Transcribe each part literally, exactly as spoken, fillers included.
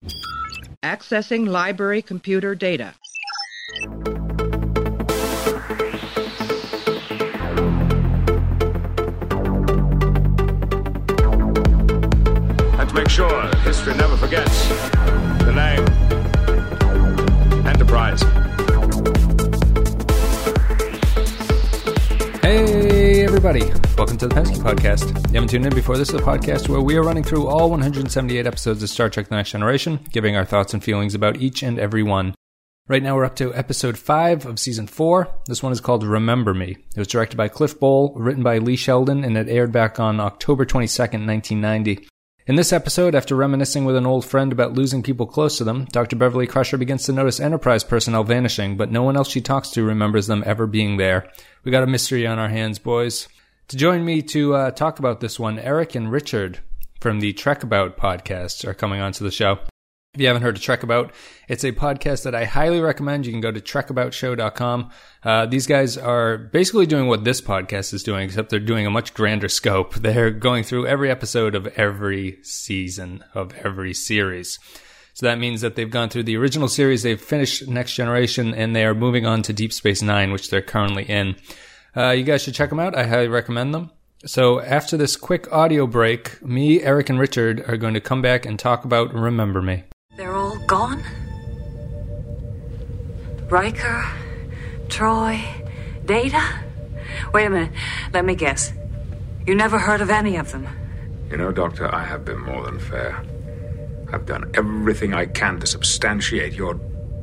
Accessing library computer data. And to make sure history never forgets the name Enterprise. Hey everybody, welcome to the Pensky Podcast. You haven't tuned in before, this is a podcast where we are running through all one hundred seventy-eight episodes of Star Trek The Next Generation, giving our thoughts and feelings about each and every one. Right now we're up to episode five of season four. This one is called Remember Me. It was directed by Cliff Bole, written by Lee Sheldon, and it aired back on October twenty-second, nineteen ninety. In this episode, after reminiscing with an old friend about losing people close to them, Doctor Beverly Crusher begins to notice Enterprise personnel vanishing, but no one else she talks to remembers them ever being there. We got a mystery on our hands, boys. To join me to uh, talk about this one, Eric and Richard from the Trek About podcast are coming onto the show. If you haven't heard of Trek About, it's a podcast that I highly recommend. You can go to trek about show dot com. Uh, these guys are basically doing what this podcast is doing, except they're doing a much grander scope. They're going through every episode of every season of every series. So that means that they've gone through the original series, they've finished Next Generation, and they are moving on to Deep Space Nine, which they're currently in. Uh, you guys should check them out. I highly recommend them. So after this quick audio break, me, Eric, and Richard are going to come back and talk about Remember Me. They're all gone? Riker, Troy, Data? Wait a minute, let me guess. You never heard of any of them? You know, Doctor, I have been more than fair. I've done everything I can to substantiate your...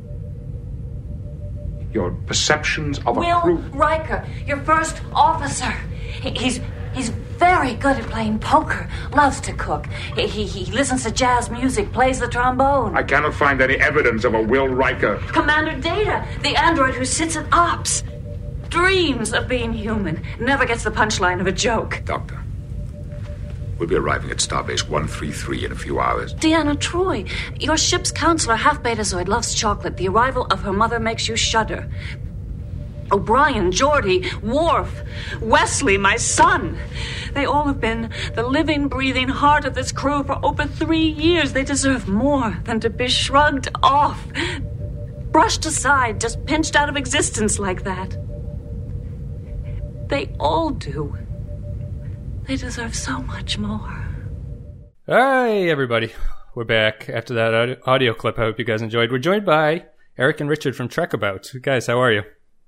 your perceptions of a Will crew. Riker, your first officer. He- He's... He's very good at playing poker, loves to cook. He, he, he listens to jazz music, plays the trombone. I cannot find any evidence of a Will Riker. Commander Data, the android who sits at ops. Dreams of being human. Never gets the punchline of a joke. Doctor, we'll be arriving at Starbase one three three in a few hours. Deanna Troi, your ship's counselor, half-betazoid, loves chocolate. The arrival of her mother makes you shudder. O'Brien, Geordi, Worf, Wesley, my son. They all have been the living, breathing heart of this crew for over three years. They deserve more than to be shrugged off, brushed aside, just pinched out of existence like that. They all do. They deserve so much more. Hey, everybody. We're back after that audio, audio clip. I hope you guys enjoyed. We're joined by Eric and Richard from Trek About. Guys, how are you?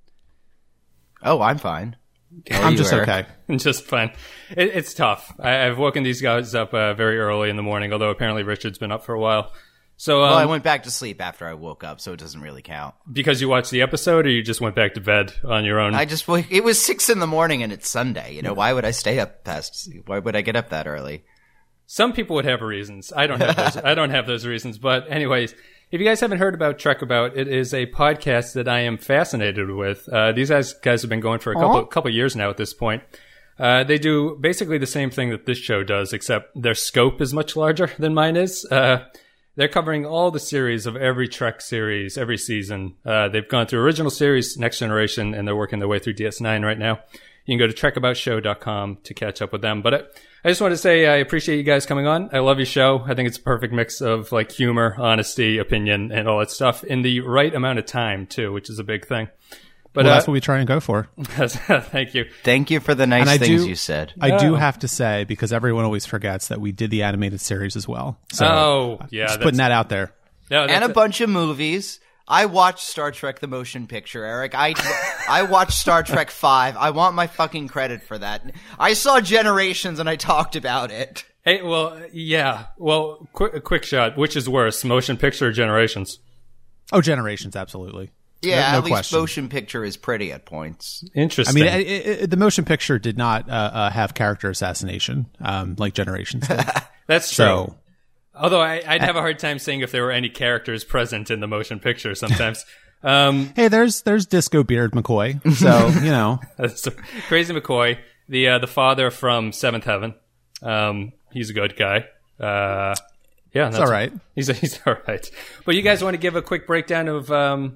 Oh, I'm fine. How are I'm you, just Eric? okay. Just fine. It, it's tough. I, I've woken these guys up uh, very early in the morning, although apparently Richard's been up for a while. So, um, Well, I went back to sleep after I woke up, so it doesn't really count. because you watched the episode, or you just went back to bed on your own? I just it was six in the morning and it's Sunday. You know, why would I stay up past? Why would I get up that early? Some people would have reasons. I don't have those. I don't have those reasons. But anyways, if you guys haven't heard about Trek About, it is a podcast that I am fascinated with. Uh, these guys guys have been going for a couple couple years now at this point. Uh, they do basically the same thing that this show does, except their scope is much larger than mine is. Uh, they're covering all the series of every Trek series, every season. Uh, they've gone through original series, Next Generation, and they're working their way through D S nine right now. You can go to trek about show dot com to catch up with them. But I, I just want to say I appreciate you guys coming on. I love your show. I think it's a perfect mix of like humor, honesty, opinion, and all that stuff in the right amount of time too, which is a big thing. But Well, uh, that's what we try and go for. thank you. Thank you for the nice And I things do- you said. I do Oh. have to say, because everyone always forgets that we did the animated series as well. So Oh, yeah, just that's- putting that out there. No, that's And a it. bunch of movies. I watched Star Trek The Motion Picture, Eric. I, I watched Star Trek five. I want my fucking credit for that. I saw Generations and I talked about it. Hey, well, yeah. Well, quick, a quick shot. Which is worse, motion picture or Generations? Oh, Generations, absolutely. Yeah, No- no at least question. Motion Picture is pretty at points. I Interesting. mean, it, it, the motion picture did not uh, uh, have character assassination um, like Generations did. That's true. So, Although I, I'd have a hard time saying if there were any characters present in the motion picture sometimes. um, hey, there's there's Disco Beard McCoy. So, you know. that's Crazy McCoy, the uh, the father from Seventh Heaven. Um, he's a good guy. Uh, yeah, that's all right. He's he's all right. But you guys want to give a quick breakdown of um,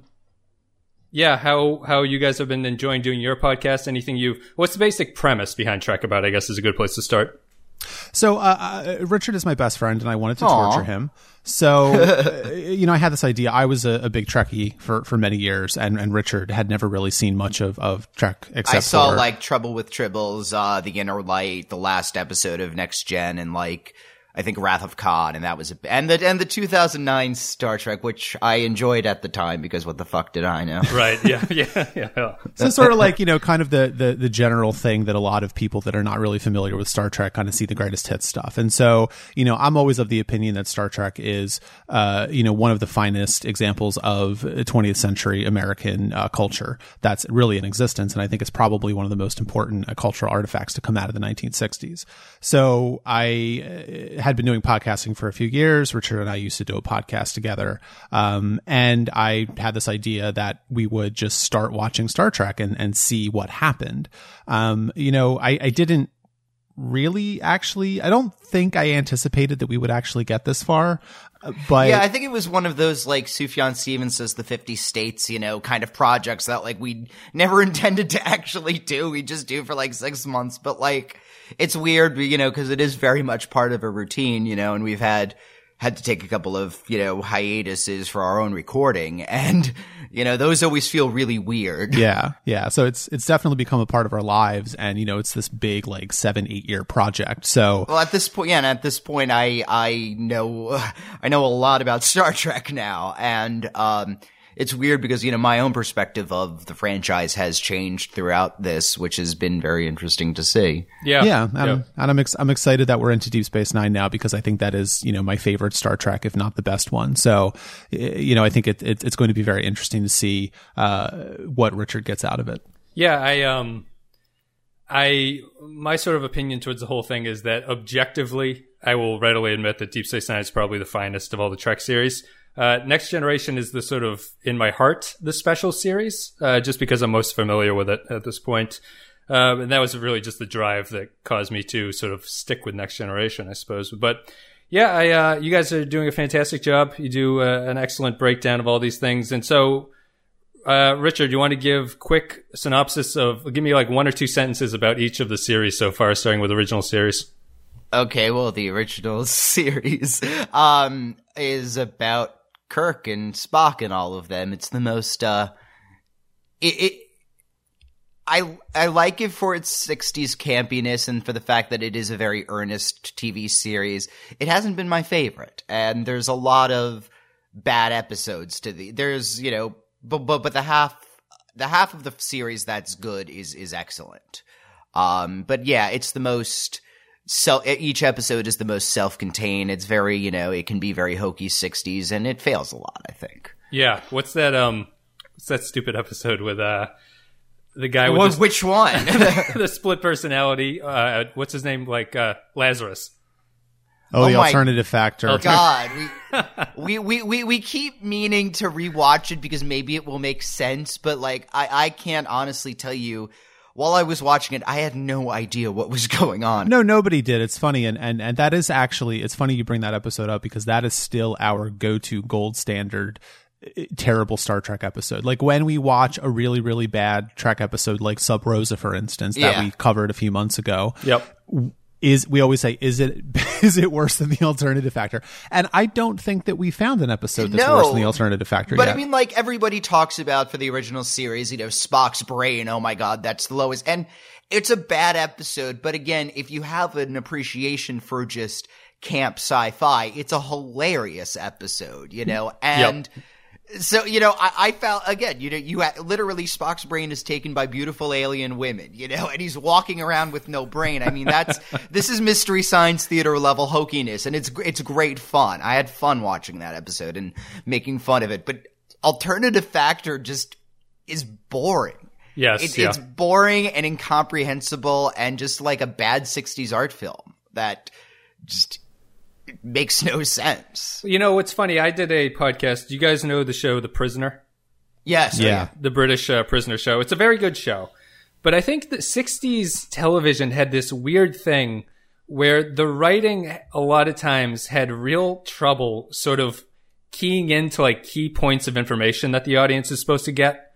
yeah, how how you guys have been enjoying doing your podcast? Anything you? What's the basic premise behind Trek About? I guess is a good place to start. So uh, uh, Richard is my best friend, and I wanted to Aww. torture him. So, uh, you know, I had this idea. I was a, a big Trekkie for, for many years, and, and Richard had never really seen much of, of Trek except I saw, for, like, Trouble with Tribbles, uh, The Inner Light, the last episode of Next Gen, and, like, I think Wrath of Khan, and that was a, and the and the two thousand nine Star Trek, which I enjoyed at the time because what the fuck did I know? Right? Yeah, yeah, yeah. So sort of like, you know, kind of the, the the general thing that a lot of people that are not really familiar with Star Trek kind of see the greatest hits stuff. And so, you know, I'm always of the opinion that Star Trek is, uh, you know, one of the finest examples of twentieth century American uh, culture that's really in existence. And I think it's probably one of the most important uh, cultural artifacts to come out of the nineteen sixties. So I uh, had been doing podcasting for a few years. Richard and I used to do a podcast together. Um, and I had this idea that we would just start watching Star Trek and, and see what happened. Um, you know, I, I didn't really actually, I don't think I anticipated that we would actually get this far. But yeah, I think it was one of those, like, Sufjan Stevens says, the fifty states, you know, kind of projects that, like, we never intended to actually do. We just do for, like, six months. But, like, it's weird, you know, because it is very much part of a routine, you know, and we've had had to take a couple of, you know, hiatuses for our own recording. And, you know, those always feel really weird. Yeah. Yeah. So it's, it's definitely become a part of our lives. And, you know, it's this big, like, seven, eight year project. So, well, at this point, yeah, and at this point, I, I know, I know a lot about Star Trek now. And, um, it's weird because, you know, my own perspective of the franchise has changed throughout this, which has been very interesting to see. Yeah. Yeah. And, yeah. and I'm, ex- I'm excited that we're into Deep Space Nine now because I think that is, you know, my favorite Star Trek, if not the best one. So, you know, I think it, it it's going to be very interesting to see, uh, what Richard gets out of it. Yeah. I, um, I, my sort of opinion towards the whole thing is that objectively, I will readily admit that Deep Space Nine is probably the finest of all the Trek series. Uh, Next Generation is the sort of, in my heart, the special series, uh, just because I'm most familiar with it at this point. Um, and that was really just the drive that caused me to sort of stick with Next Generation, I suppose. But yeah, I, uh, you guys are doing a fantastic job. You do uh, an excellent breakdown of all these things. And so, uh, Richard, you want to give quick synopsis of, give me like one or two sentences about each of the series so far, starting with original series. Okay, well, the original series, um, is about Kirk and Spock and all of them. It's the most, uh, it, it, I, I like it for its sixties campiness and for the fact that it is a very earnest T V series. It hasn't been my favorite, and there's a lot of bad episodes to the, there's, you know, but, but, but the half, the half of the series that's good is, is excellent. Um, but yeah, it's the most, So each episode is the most self-contained. It's very, you know, it can be very hokey sixties, and it fails a lot, I think. Yeah. What's that, um, what's that stupid episode with, uh, the guy with well, the, which one? the split personality, uh, what's his name? Like, uh, Lazarus. Oh, Oh the my alternative factor. God, we, we, we, we, we keep meaning to rewatch it because maybe it will make sense, but, like, I, I can't honestly tell you. While I was watching it, I had no idea what was going on. No, nobody did. It's funny. And, and, and that is actually, it's funny you bring that episode up because that is still our go-to gold standard terrible Star Trek episode. Like when we watch a really, really bad Trek episode, like Sub Rosa, for instance, that Yeah. we covered a few months ago. Yep. Is we always say, is it is it worse than the alternative factor? And I don't think that we found an episode that's No. worse than the alternative factor But yet. I mean, like, everybody talks about for the original series, you know, Spock's brain, oh my God, that's the lowest. And it's a bad episode, but again, if you have an appreciation for just camp sci-fi, it's a hilarious episode, you know? And so, you know, I, I found, again, you know, you ha- literally Spock's brain is taken by beautiful alien women, you know, and he's walking around with no brain. I mean, that's, this is Mystery Science Theater level hokiness, and it's, it's great fun. I had fun watching that episode and making fun of it, but alternative factor just is boring. Yes. It, yeah. It's boring and incomprehensible and just like a bad sixties art film that just makes no sense. You know, what's funny? I did a podcast. Do you guys know the show The Prisoner? Yes. yeah. The British uh, prisoner show. It's a very good show. But I think the sixties television had this weird thing where the writing a lot of times had real trouble sort of keying into like key points of information that the audience is supposed to get.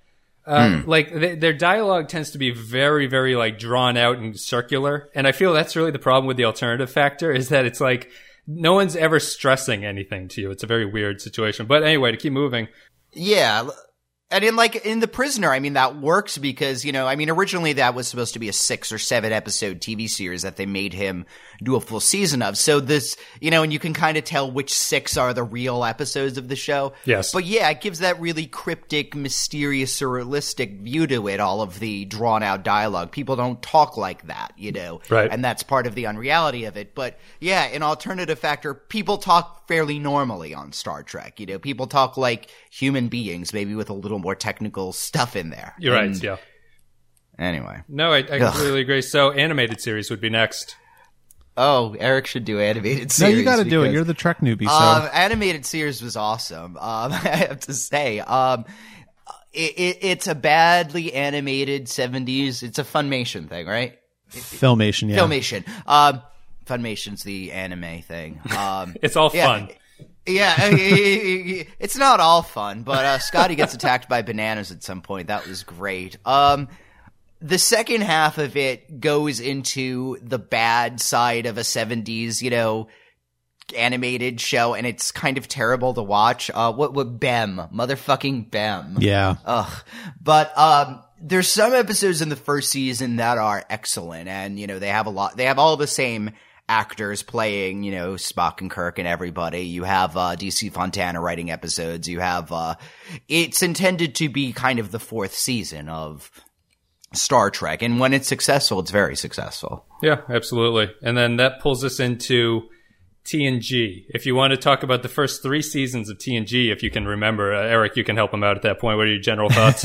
Uh, Mm. Like th- their dialogue tends to be very, very like drawn out and circular, and I feel that's really the problem with the alternative factor is that it's like no one's ever stressing anything to you. It's a very weird situation. But anyway, to keep moving. Yeah. And in like in The Prisoner, I mean, that works because, you know, I mean, originally that was supposed to be a six or seven episode T V series that they made him do a full season of. So this, you know, and you can kind of tell which six are the real episodes of the show. Yes. But yeah, it gives that really cryptic, mysterious, surrealistic view to it, all of the drawn out dialogue. People don't talk like that, you know. Right. And that's part of the unreality of it. But yeah, in alternative factor, people talk fairly normally on Star Trek. You know, people talk like human beings, maybe with a little more technical stuff in there. You're And right, yeah. Anyway. No, I, I completely agree. So animated series would be next. Oh, Eric should do animated No, series. you got to do it. because, You're the Trek newbie. So Um, animated series was awesome. Um, I have to say, um, it, it, it's a badly animated seventies. It's a Funimation thing, right? Filmation, yeah. Filmation. Um, Funmation's the anime thing. Um, It's all yeah, fun. Yeah, it's not all fun, but uh, Scotty gets attacked by bananas at some point. That was great. Um, the second half of it goes into the bad side of a seventies, you know, animated show, and it's kind of terrible to watch. Uh, what, what, Bem. Motherfucking Bem. Yeah. Ugh. But, um, there's some episodes in the first season that are excellent, and, you know, they have a lot, they have all the same actors playing, you know, Spock and Kirk and everybody. You have, uh, D C Fontana writing episodes. You have, uh, it's intended to be kind of the fourth season of Star Trek, and when it's successful, it's very successful. Yeah, absolutely. And then that pulls us into T N G. If you want to talk about the first three seasons of T N G, if you can remember, uh, Eric, you can help him out at that point. What are your general thoughts?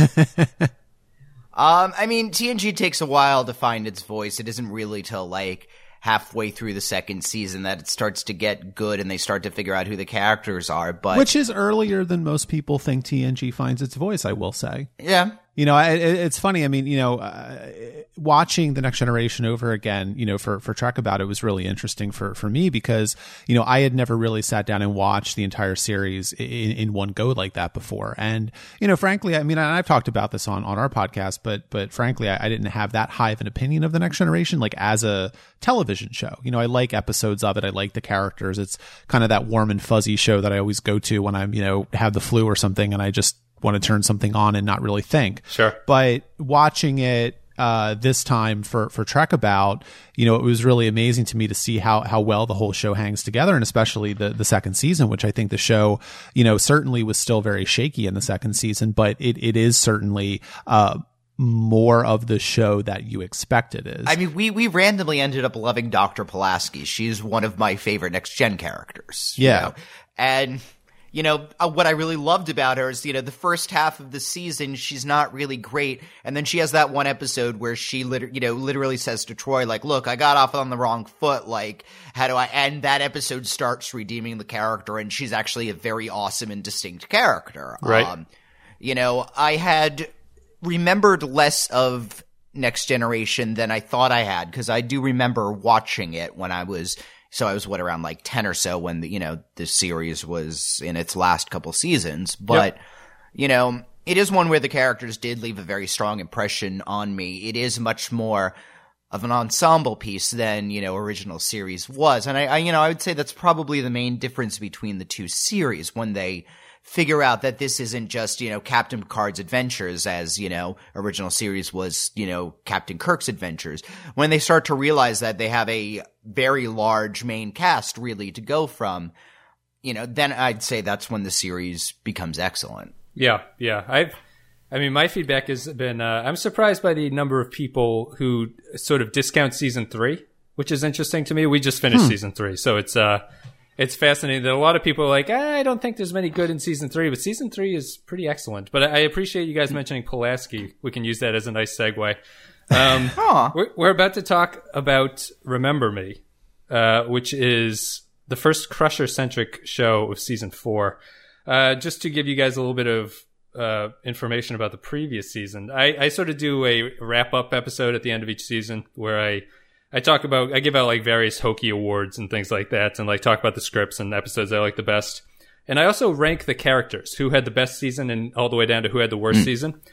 um, I mean, T N G takes a while to find its voice. It isn't really till like halfway through the second season that it starts to get good and they start to figure out who the characters are. But Which is earlier than most people think T N G finds its voice, I will say. yeah. You know, I, it, it's funny. I mean, you know, uh, watching The Next Generation over again, you know, for, for Trek About It was really interesting for, for me because, you know, I had never really sat down and watched the entire series in, in one go like that before. And, you know, frankly, I mean, and I've talked about this on, on our podcast, but, but frankly, I, I didn't have that high of an opinion of The Next Generation, like as a television show. You know, I like episodes of it. I like the characters. It's kind of that warm and fuzzy show that I always go to when I'm, you know, have the flu or something and I just want to turn something on and not really think. Sure. But watching it uh, this time for, for Trek About, you know, it was really amazing to me to see how, how well the whole show hangs together, and especially the, the second season, which I think the show, you know, certainly was still very shaky in the second season, but it, it is certainly uh, more of the show that you expect it is. I mean, we, we randomly ended up loving Doctor Pulaski. She's one of my favorite Next Gen characters. you Yeah. know? And, you know, uh, what I really loved about her is, you know, the first half of the season, she's not really great. And then she has that one episode where she, liter- you know, literally says to Troy, like, look, I got off on the wrong foot. Like, how do I? And that episode starts redeeming the character, and she's actually a very awesome and distinct character. Right. Um, you know, I had remembered less of Next Generation than I thought I had, because I do remember watching it when I was So I was, what, around like ten or so when the, you know, the series was in its last couple seasons. But, Yep. you know, it is one where the characters did leave a very strong impression on me. It is much more of an ensemble piece than, you know, original series was. And I, I, you know, I would say that's probably the main difference between the two series, when they figure out that this isn't just, you know, Captain Picard's adventures, as, you know, original series was, you know, Captain Kirk's adventures. When they start to realize that they have a very large main cast really to go from, you know, then I'd say that's when the series becomes excellent. Yeah, yeah. I've, I mean, my feedback has been, uh, I'm surprised by the number of people who sort of discount season three, which is interesting to me. We just finished Hmm. season three, so it's, uh, it's fascinating that a lot of people are like, ah, I don't think there's many good in season three, but season three is pretty excellent. But I I appreciate you guys mentioning Pulaski. We can use that as a nice segue. Um, Aw. we're, we're about to talk about Remember Me, uh, which is the first Crusher-centric show of season four. Uh, just to give you guys a little bit of uh, information about the previous season, I, I sort of do a wrap-up episode at the end of each season where I I talk about, I give out like various hokey awards and things like that, and like talk about the scripts and episodes I like the best. And I also rank the characters, who had the best season and all the way down to who had the worst season.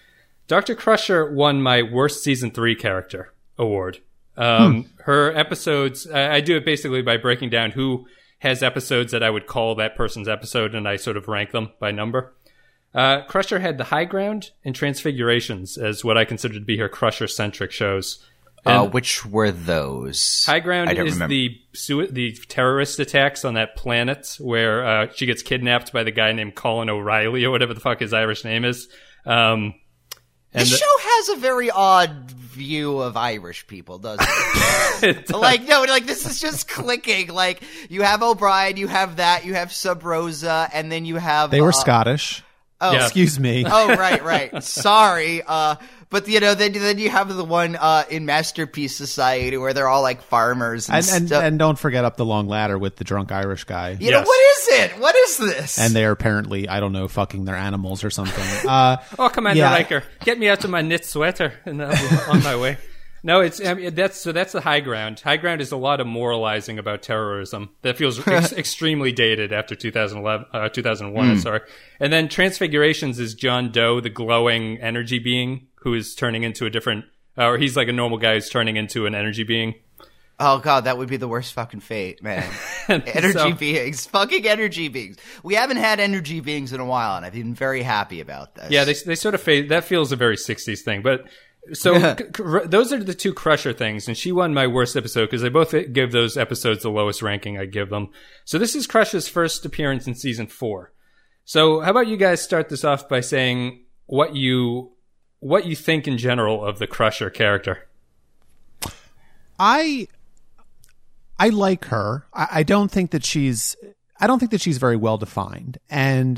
Doctor Crusher won my worst season three character award. Um, hmm. Her episodes, I, I do it basically by breaking down who has episodes that I would call that person's episode, and I sort of rank them by number. Uh, Crusher had The High Ground and Transfigurations as what I consider to be her Crusher-centric shows. Uh, which were those? High Ground I don't is remember. the su- the terrorist attacks on that planet where uh, she gets kidnapped by the guy named Colin O'Reilly or whatever the fuck his Irish name is. Um, and the, the show has a very odd view of Irish people, doesn't it? it does. Like, no, like this is just clicking. Like, you have O'Brien, you have that, you have Sub Rosa, and then you have... They were uh, Scottish. Oh, yeah. Excuse me. Oh, right, right. Sorry. Uh, but, you know, then then you have the one uh, in Masterpiece Society where they're all like farmers and, and and, stuff. and don't forget Up the Long Ladder with the drunk Irish guy. You Yes. know, what is it? What is this? And they're apparently, I don't know, fucking their animals or something. Uh, oh, Commander yeah. Riker, get me out of my knit sweater, and I'll be on my way. No, it's I mean, that's so that's the High Ground. High Ground is a lot of moralizing about terrorism that feels ex- extremely dated after two thousand eleven, uh, two thousand one. Mm. Sorry, and then Transfigurations is John Doe, the glowing energy being who is turning into a different, uh, or he's like a normal guy who's turning into an energy being. Oh god, that would be the worst fucking fate, man. Energy so, beings, fucking energy beings. We haven't had energy beings in a while, and I've been very happy about this. Yeah, they they sort of fade. That feels a very sixties thing, but. So c- c- those are the two Crusher things, and she won my worst episode because they both give those episodes the lowest ranking I give them. So this is Crusher's first appearance in season four. So how about you guys start this off by saying what you what you think in general of the Crusher character? I I like her. I, I don't think that she's I don't think that she's very well defined, and.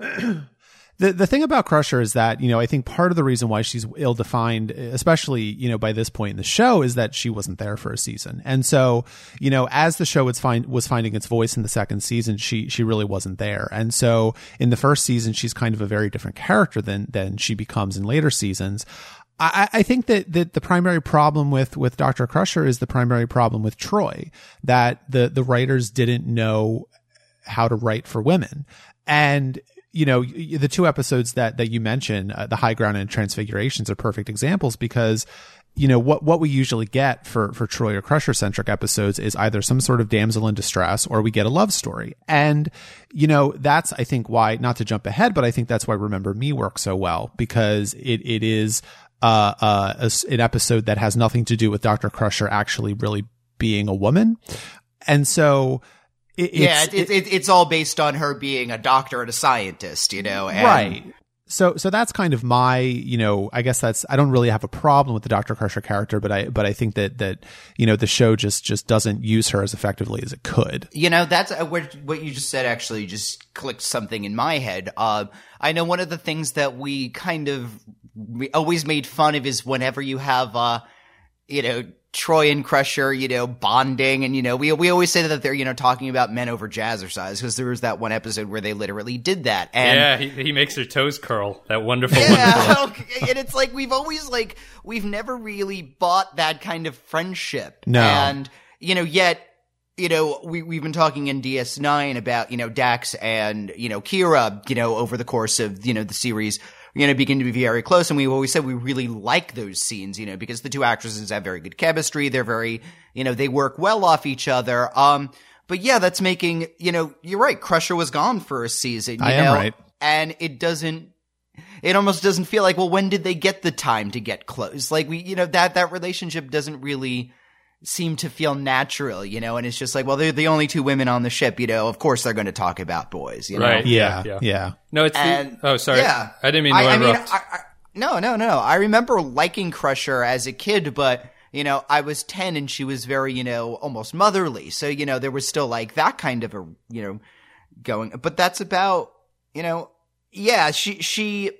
The the thing about Crusher is that, you know, I think part of the reason why she's ill-defined, especially, you know, by this point in the show, is that she wasn't there for a season. And so, you know, as the show was, find, was finding its voice in the second season, she she really wasn't there. And so in the first season, she's kind of a very different character than than she becomes in later seasons. I, I think that, that the primary problem with, with Doctor Crusher is the primary problem with Troy, that the, the writers didn't know how to write for women. And you know, the two episodes that, that you mentioned, uh, the High Ground and Transfigurations, are perfect examples because, you know, what, what we usually get for, for Troy or Crusher centric episodes is either some sort of damsel in distress or we get a love story. And, you know, that's, I think why, not to jump ahead, but I think that's why Remember Me works so well, because it, it is, uh, uh, a, an episode that has nothing to do with Doctor Crusher actually really being a woman. And so, It, yeah, it's, it, it, it's all based on her being a doctor and a scientist, you know? And right. So, so that's kind of my, you know, I guess that's, I don't really have a problem with the Doctor Crusher character, but I, but I think that, that, you know, the show just, just doesn't use her as effectively as it could. You know, that's uh, what, what you just said actually just clicked something in my head. Uh, I know one of the things that we kind of we always made fun of is whenever you have, uh, you know, Troy and Crusher, you know, bonding, and, you know, we we always say that they're, you know, talking about men over jazzercise, because there was that one episode where they literally did that. And yeah, he, he makes her toes curl. That wonderful, yeah, wonderful. And it's like, we've always, like, we've never really bought that kind of friendship. No. And, you know, yet, you know, we, we've been talking in D S nine about, you know, Dax and, you know, Kira, you know, over the course of, you know, the series, you know, begin to be very close. And we always said we really like those scenes, you know, because the two actresses have very good chemistry. They're very, you know, they work well off each other. Um, but yeah, that's making, you know, you're right. Crusher was gone for a season, you I know, am right. And it doesn't, it almost doesn't feel like, well, when did they get the time to get close? Like we, you know, that, that relationship doesn't really seem to feel natural, you know, and it's just like, well, they're the only two women on the ship, you know, of course they're going to talk about boys, you know? Right. Yeah. Yeah. Yeah. yeah. No, it's And- the, oh, sorry. yeah. I didn't mean to I, I mean, interrupt. I, I, no, no, no. I remember liking Crusher as a kid, but, you know, I was ten and she was very, you know, almost motherly. So, you know, there was still like that kind of a, you know, going, but that's about, you know, yeah, she, she,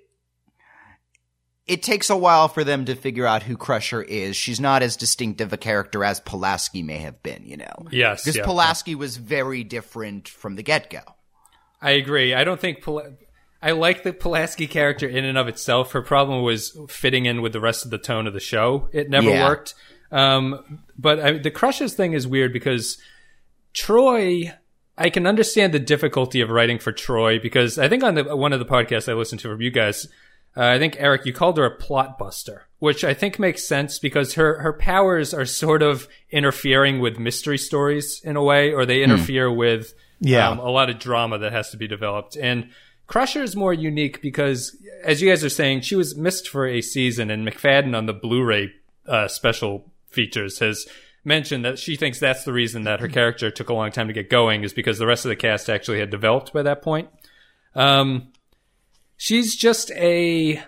it takes a while for them to figure out who Crusher is. She's not as distinctive a character as Pulaski may have been, you know? Yes, Because yeah, Pulaski was very different from the get-go. I agree. I don't think Pul- I like the Pulaski character in and of itself. Her problem was fitting in with the rest of the tone of the show. It never Yeah. worked. Um, but I, the Crushes thing is weird because Troy, I can understand the difficulty of writing for Troy because I think on the one of the podcasts I listened to from you guys, Uh, I think, Eric, you called her a plot buster, which I think makes sense because her, her powers are sort of interfering with mystery stories in a way, or they interfere mm. with yeah. um, a lot of drama that has to be developed. And Crusher is more unique because, as you guys are saying, she was missed for a season, and McFadden on the Blu-ray uh, special features has mentioned that she thinks that's the reason that her character took a long time to get going, is because the rest of the cast actually had developed by that point. Um... She's just a...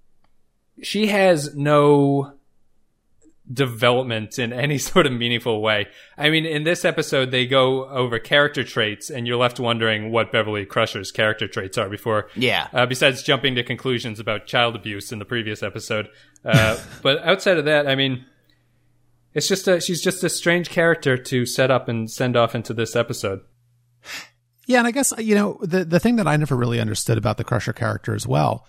She has no development in any sort of meaningful way. I mean, in this episode, they go over character traits, and you're left wondering what Beverly Crusher's character traits are before... Yeah. Uh, besides jumping to conclusions about child abuse in the previous episode. Uh, but outside of that, I mean, it's just a, she's just a strange character to set up and send off into this episode. Yeah, and I guess, you know, the, the thing that I never really understood about the Crusher character as well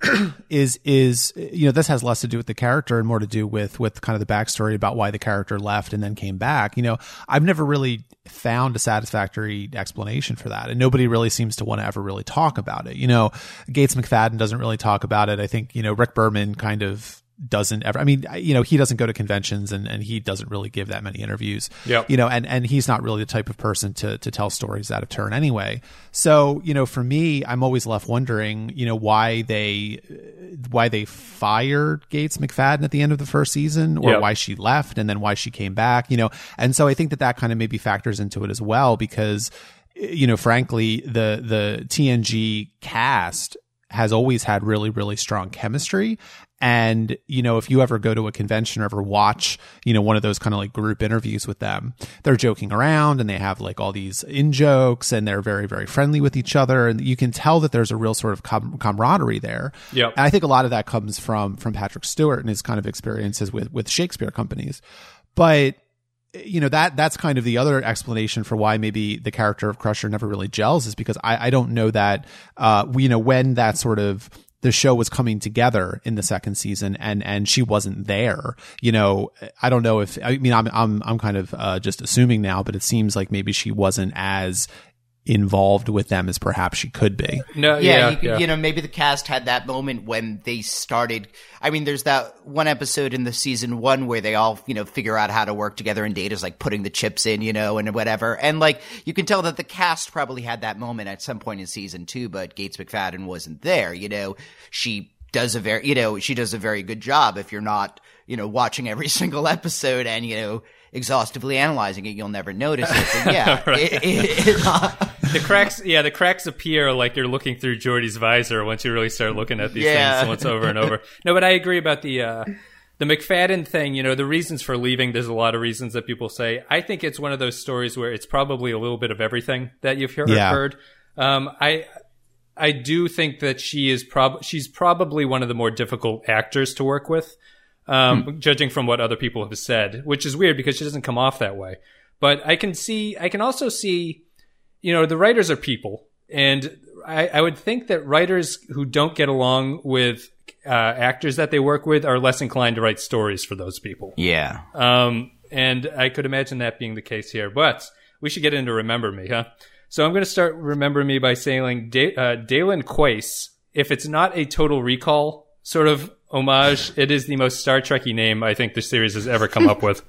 is, is, you know, this has less to do with the character and more to do with, with kind of the backstory about why the character left and then came back. You know, I've never really found a satisfactory explanation for that, and nobody really seems to want to ever really talk about it. You know, Gates McFadden doesn't really talk about it. I think, you know, Rick Berman kind of doesn't ever, I mean, you know, he doesn't go to conventions, and, and he doesn't really give that many interviews, yep. you know, and, and he's not really the type of person to, to tell stories out of turn anyway. So, you know, for me, I'm always left wondering, you know, why they, why they fired Gates McFadden at the end of the first season, or yep. why she left and then why she came back, you know, and so I think that that kind of maybe factors into it as well, because, you know, frankly, the, the T N G cast has always had really, really strong chemistry. And, you know, if you ever go to a convention or ever watch, you know, one of those kind of like group interviews with them, they're joking around and they have like all these in jokes, and they're very, very friendly with each other. And you can tell that there's a real sort of com- camaraderie there. Yep. And I think a lot of that comes from, from Patrick Stewart and his kind of experiences with, with Shakespeare companies. But, you know, that that's kind of the other explanation for why maybe the character of Crusher never really gels, is because I, I don't know that, uh, you know, when that sort of, the show was coming together in the second season, and, and she wasn't there. You know, I don't know if, I mean, I'm, I'm, I'm kind of, uh, just assuming now, but it seems like maybe she wasn't as involved with them as perhaps she could be. No, yeah, yeah, you, could, yeah. you know, maybe the cast had that moment when they started. I mean, there's that one episode in the season one where they all, you know, figure out how to work together, and Data's like putting the chips in, you know, and whatever. And like, you can tell that the cast probably had that moment at some point in season two, but Gates McFadden wasn't there. You know, she does a very, you know, she does a very good job. If you're not, you know, watching every single episode and, you know, exhaustively analyzing it, you'll never notice it. But yeah, right. it, it, it, uh, the cracks, yeah, the cracks appear like you're looking through Geordi's visor once you really start looking at these yeah. things once over and over. No, but I agree about the uh, the McFadden thing. You know, the reasons for leaving. There's a lot of reasons that people say. I think it's one of those stories where it's probably a little bit of everything that you've heard. Yeah. heard. Um, I. I do think that she is prob she's probably one of the more difficult actors to work with, um, hmm. judging from what other people have said, which is weird because she doesn't come off that way. But I can see, I can also see, you know, the writers are people, and I, I would think that writers who don't get along with uh, actors that they work with are less inclined to write stories for those people. yeah. Um, and I could imagine that being the case here. But we should get into Remember Me, huh? So I'm going to start Remember Me by saying da- uh, Dalen Quace. If it's not a Total Recall sort of homage, it is the most Star Trek-y name I think the series has ever come up with.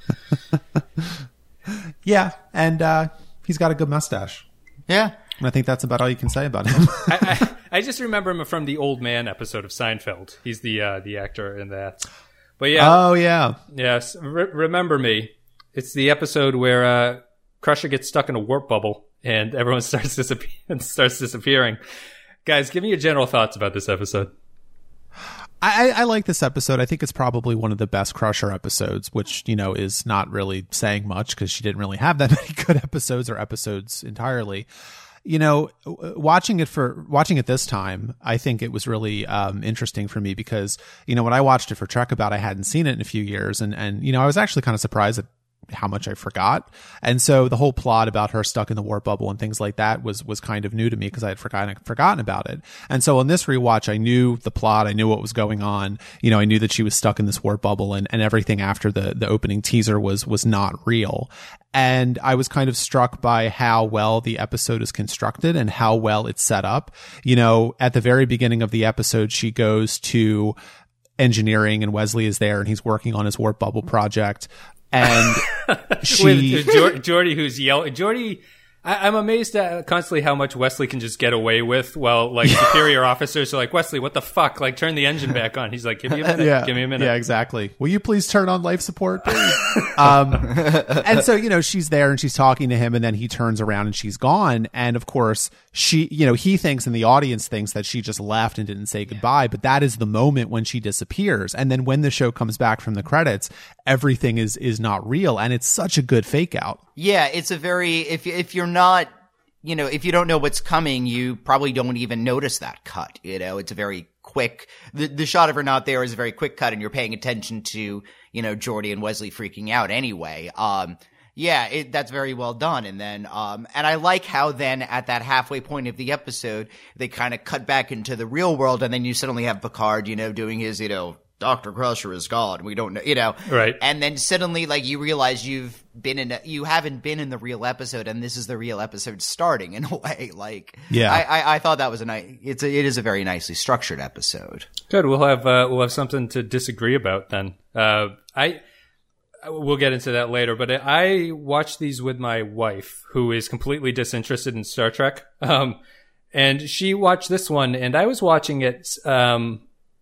Yeah, and uh, he's got a good mustache. Yeah. And I think that's about all you can say about him. I, I, I just remember him from the Old Man episode of Seinfeld. He's the uh, the actor in that. But yeah. Oh, yeah. Yes. Re- Remember Me. It's the episode where uh, Crusher gets stuck in a warp bubble and everyone starts, disappear- starts disappearing. Guys, give me your general thoughts about this episode. I, I like this episode. I think it's probably one of the best Crusher episodes, which, you know, is not really saying much because she didn't really have that many good episodes or episodes entirely. You know, watching it for watching it this time, I think it was really um, interesting for me because, you know, when I watched it for Trek About, I hadn't seen it in a few years. And, and, you know, I was actually kind of surprised that how much I forgot. And so the whole plot about her stuck in the warp bubble and things like that was was kind of new to me because I had forgotten forgotten about it. And so on this rewatch, I knew the plot, I knew what was going on. You know, I knew that she was stuck in this warp bubble, and, and everything after the the opening teaser was was not real. And I was kind of struck by how well the episode is constructed and how well it's set up. You know, at the very beginning of the episode, she goes to engineering and Wesley is there and he's working on his warp bubble project. And she, with Geordi, who's yelling, Geordi, I, I'm amazed at constantly how much Wesley can just get away with. Well, like superior officers are like, Wesley, what the fuck? Like, turn the engine back on. He's like, give me a minute. Yeah, give me a minute. Yeah, exactly. Will you please turn on life support, please? um, and so, you know, she's there and she's talking to him, and then he turns around and she's gone. And of course, she, you know, he thinks and the audience thinks that she just left and didn't say goodbye. But that is the moment when she disappears. And then when the show comes back from the credits, everything is is not real, and it's such a good fake out. Yeah, it's a very, if if you're not, you know, if you don't know what's coming, you probably don't even notice that cut. You know, it's a very quick, the, the shot of her not there is a very quick cut, and you're paying attention to, you know, Geordi and Wesley freaking out anyway. Um, yeah, it, that's very well done. And then, um, and I like how then at that halfway point of the episode, they kind of cut back into the real world, and then you suddenly have Picard, you know, doing his, you know, Doctor Crusher is gone. We don't know, you know, right? And then suddenly, like, you realize you've been in, a, you haven't been in the real episode, and this is the real episode starting in a way. Like, yeah, I, I, I thought that was a nice. It's a, it is a very nicely structured episode. Good. We'll have uh, we'll have something to disagree about then. Uh, I we'll get into that later, but I watched these with my wife, who is completely disinterested in Star Trek, um, and she watched this one, and I was watching it. Um,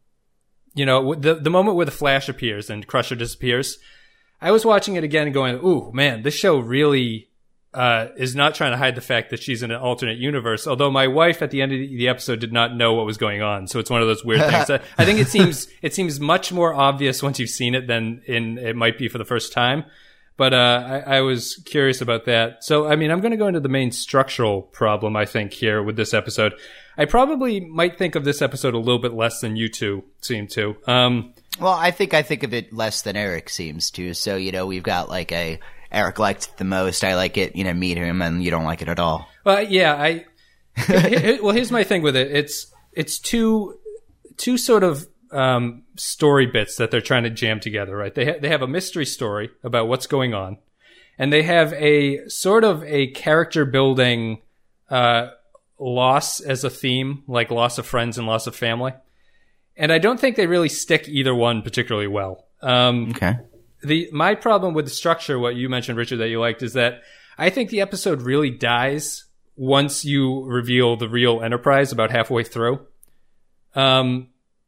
You know, the the moment where the Flash appears and Crusher disappears, I was watching it again and going, ooh, man, this show really uh, is not trying to hide the fact that she's in an alternate universe. Although my wife at the end of the episode did not know what was going on. So it's one of those weird things. I, I think it seems it seems much more obvious once you've seen it than in it might be for the first time. But uh, I, I was curious about that. So, I mean, I'm going to go into the main structural problem, I think, here with this episode. I probably might think of this episode a little bit less than you two seem to. Um, well, I think I think of it less than Eric seems to. So, you know, we've got like a Eric liked it the most. I like it, you know, meet him, and you don't like it at all. Well, yeah, I. Well, here's my thing with it. It's it's two two sort of um, story bits that they're trying to jam together, right? They ha- they have a mystery story about what's going on, and they have a sort of a character building uh, loss as a theme, like loss of friends and loss of family. And I don't think they really stick either one particularly well. Um, okay. The my problem with the structure, what you mentioned, Richard, that you liked, is that I think the episode really dies once you reveal the real Enterprise about halfway through. Um,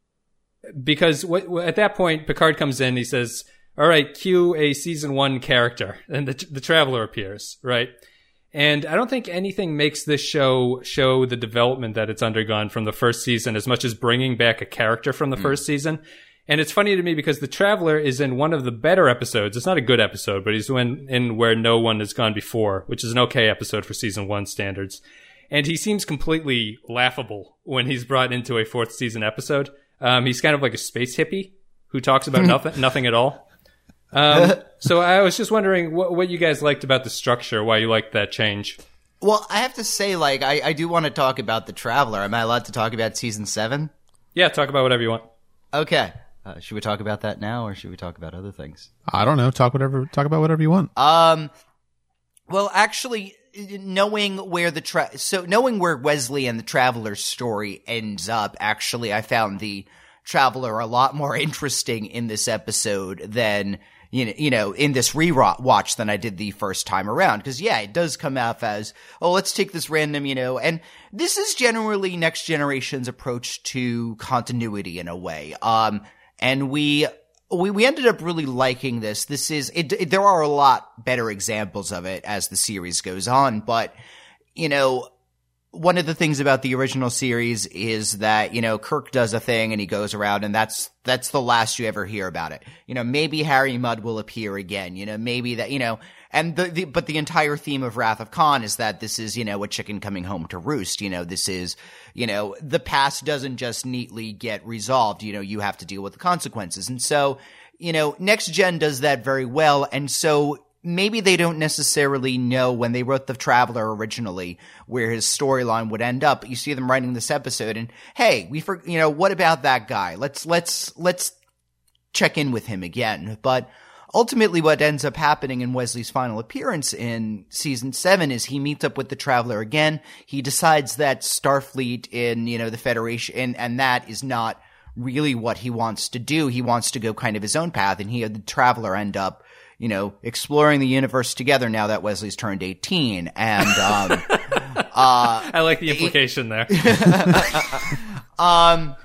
because w- w- at that point, Picard comes in, he says, all right, cue a season one character, and the, the Traveler appears, right? And I don't think anything makes this show show the development that it's undergone from the first season as much as bringing back a character from the mm. first season. And it's funny to me because the Traveler is in one of the better episodes. It's not a good episode, but he's in, in Where No One Has Gone Before, which is an okay episode for season one standards. And he seems completely laughable when he's brought into a fourth season episode. Um, he's kind of like a space hippie who talks about nothing, nothing at all. Um, so I was just wondering what, what you guys liked about the structure, why you liked that change. Well, I have to say, like, I, I do want to talk about the Traveler. Am I allowed to talk about season seven? Yeah, talk about whatever you want. Okay. Uh, should we talk about that now, or should we talk about other things? I don't know. Talk whatever. Talk about whatever you want. Um. Well, actually, knowing where the tra- so knowing where Wesley and the Traveler's story ends up, actually, I found the Traveler a lot more interesting in this episode than you know, you know, in this rewatch than I did the first time around. Because yeah, it does come off as, oh, let's take this random, you know, and this is generally Next Generation's approach to continuity in a way. Um, and we. We we ended up really liking this. This is it, it. There are a lot better examples of it as the series goes on, but you know, one of the things about the original series is that you know Kirk does a thing and he goes around, and that's that's the last you ever hear about it. You know, maybe Harry Mudd will appear again. You know, maybe that you know, and the, the but the entire theme of Wrath of Khan is that this is you know a chicken coming home to roost. You know, this is. You know, the past doesn't just neatly get resolved. You know, you have to deal with the consequences. And so, you know, Next Gen does that very well. And so maybe they don't necessarily know when they wrote The Traveler originally where his storyline would end up. You see them writing this episode and, hey, we for, you know, what about that guy? Let's, let's, let's check in with him again. But ultimately what ends up happening in Wesley's final appearance in season seven is he meets up with the Traveler again. He decides that Starfleet in, you know, the Federation and, and that is not really what he wants to do. He wants to go kind of his own path, and he and the Traveler end up, you know, exploring the universe together now that Wesley's turned eighteen. And, um, uh, I like the implication there. um,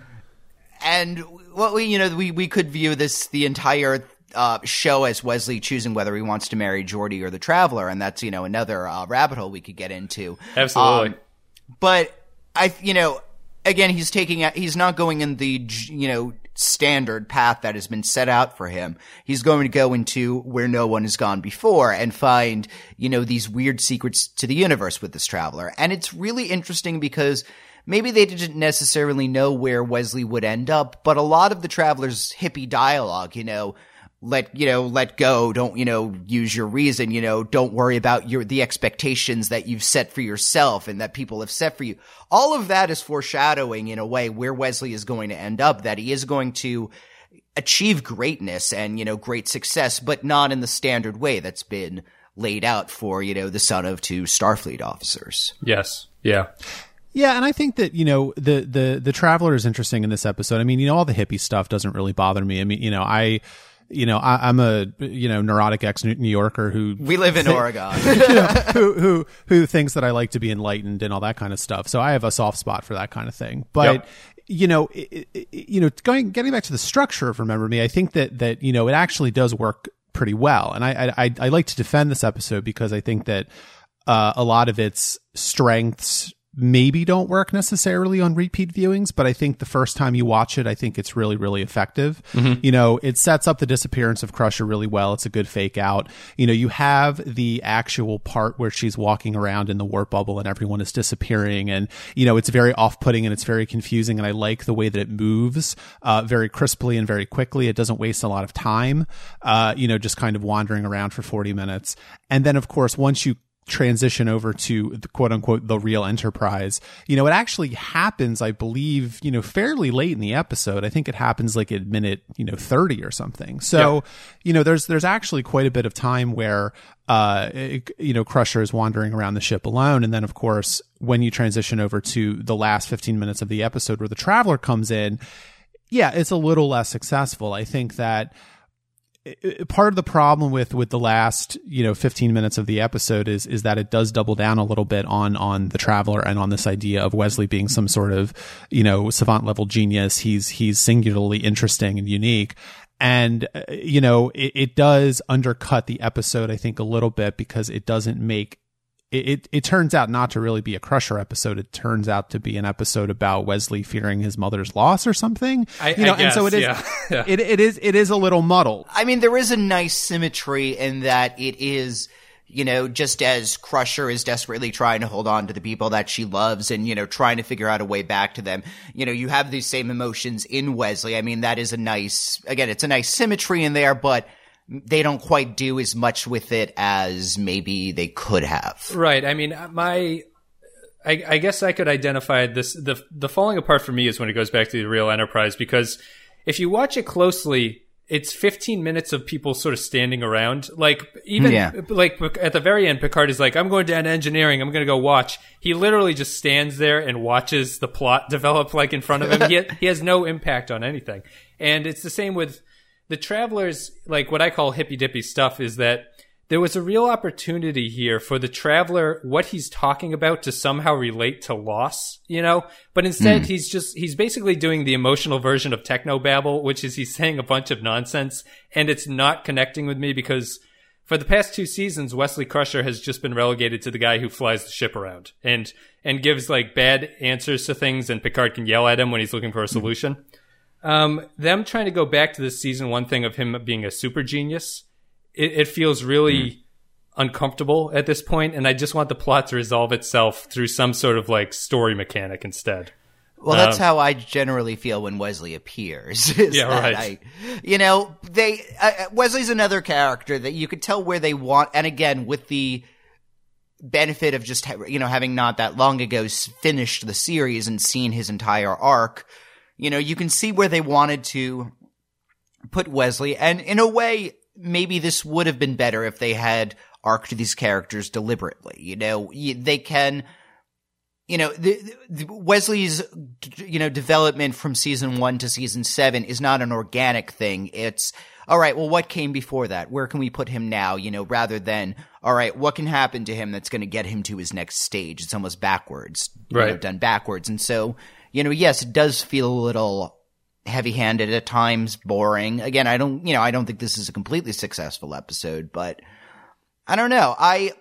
and what we, you know, we, we could view this, the entire, uh, show as Wesley choosing whether he wants to marry Geordi or the Traveler. And that's, you know, another, uh, rabbit hole we could get into. Absolutely. Um, but I, you know, again, he's taking, he's not going in the, you know, standard path that has been set out for him. He's going to go into where no one has gone before and find, you know, these weird secrets to the universe with this Traveler. And it's really interesting because maybe they didn't necessarily know where Wesley would end up, but a lot of the Traveler's hippie dialogue, you know, let, you know, let go. Don't, you know, use your reason, you know, don't worry about your, the expectations that you've set for yourself and that people have set for you. All of that is foreshadowing in a way where Wesley is going to end up, that he is going to achieve greatness and, you know, great success, but not in the standard way that's been laid out for, you know, the son of two Starfleet officers. Yes. Yeah. Yeah, and I think that, you know, the the the Traveler is interesting in this episode. I mean, you know, all the hippie stuff doesn't really bother me. I mean, you know, I You know, I, I'm a, you know, neurotic ex-New Yorker who... We live in Oregon. you know, who, who, who thinks that I like to be enlightened and all that kind of stuff. So I have a soft spot for that kind of thing. But, yep. you know, it, it, you know, going, getting back to the structure of Remember Me, I think that, that, you know, it actually does work pretty well. And I, I, I like to defend this episode because I think that, uh, a lot of its strengths maybe don't work necessarily on repeat viewings, but I think the first time you watch it, I think it's really, really effective. Mm-hmm. You know, it sets up the disappearance of Crusher really well. It's a good fake out. You know, you have the actual part where she's walking around in the warp bubble and everyone is disappearing, and, you know, it's very off-putting and it's very confusing, and I like the way that it moves uh, very crisply and very quickly. It doesn't waste a lot of time, uh, you know, just kind of wandering around for forty minutes. And then, of course, once you transition over to the quote unquote the real Enterprise, you know, it actually happens, I believe, you know, fairly late in the episode. I think it happens like at minute, you know, thirty or something. So, yeah. you know, there's there's actually quite a bit of time where uh it, you know, Crusher is wandering around the ship alone. And then, of course, when you transition over to the last fifteen minutes of the episode where the Traveler comes in, yeah, it's a little less successful. I think that part of the problem with, with the last, you know, fifteen minutes of the episode is, is that it does double down a little bit on, on the Traveler and on this idea of Wesley being some sort of, you know, savant level genius. He's, he's singularly interesting and unique. And, uh, you know, it, it does undercut the episode, I think, a little bit because it doesn't make It, it it turns out not to really be a Crusher episode. It turns out to be an episode about Wesley fearing his mother's loss or something. I, you know, I guess, and so it is. Yeah. yeah. It it is it is a little muddled. I mean, there is a nice symmetry in that it is, you know, just as Crusher is desperately trying to hold on to the people that she loves and, you know, trying to figure out a way back to them. You know, you have these same emotions in Wesley. I mean, that is a nice, again, it's a nice symmetry in there, but they don't quite do as much with it as maybe they could have. Right. I mean, my, I, I guess I could identify this. The the falling apart for me is when it goes back to the real Enterprise, because if you watch it closely, it's fifteen minutes of people sort of standing around. Like, even yeah. like at the very end, Picard is like, I'm going down to engineering. I'm going to go watch. He literally just stands there and watches the plot develop like in front of him. he, he has no impact on anything. And it's the same with the Travelers. Like, what I call hippy dippy stuff is that there was a real opportunity here for the Traveler, what he's talking about, to somehow relate to loss, you know? But instead, mm. he's just, he's basically doing the emotional version of technobabble, which is he's saying a bunch of nonsense, and it's not connecting with me because for the past two seasons, Wesley Crusher has just been relegated to the guy who flies the ship around and, and gives like bad answers to things, and Picard can yell at him when he's looking for a solution. Mm. Um, them trying to go back to this season one thing of him being a super genius, it, it feels really mm. uncomfortable at this point, and I just want the plot to resolve itself through some sort of like story mechanic instead. Well, that's Um, how I generally feel when Wesley appears. is Yeah, that right. I, you know, they uh, Wesley's another character that you could tell where they want, and again, with the benefit of just ha- you know having not that long ago s- finished the series and seen his entire arc, you know, you can see where they wanted to put Wesley, and in a way, maybe this would have been better if they had arced these characters deliberately. You know, y- they can. You know, the, the Wesley's, you know, development from season one to season seven is not an organic thing. It's, all right, well, what came before that? Where can we put him now? You know, rather than, all right, what can happen to him that's going to get him to his next stage? It's almost backwards, you Right. know, done backwards. And so, you know, yes, it does feel a little heavy-handed at times, boring. Again, I don't, you know, I don't think this is a completely successful episode, but I don't know. I,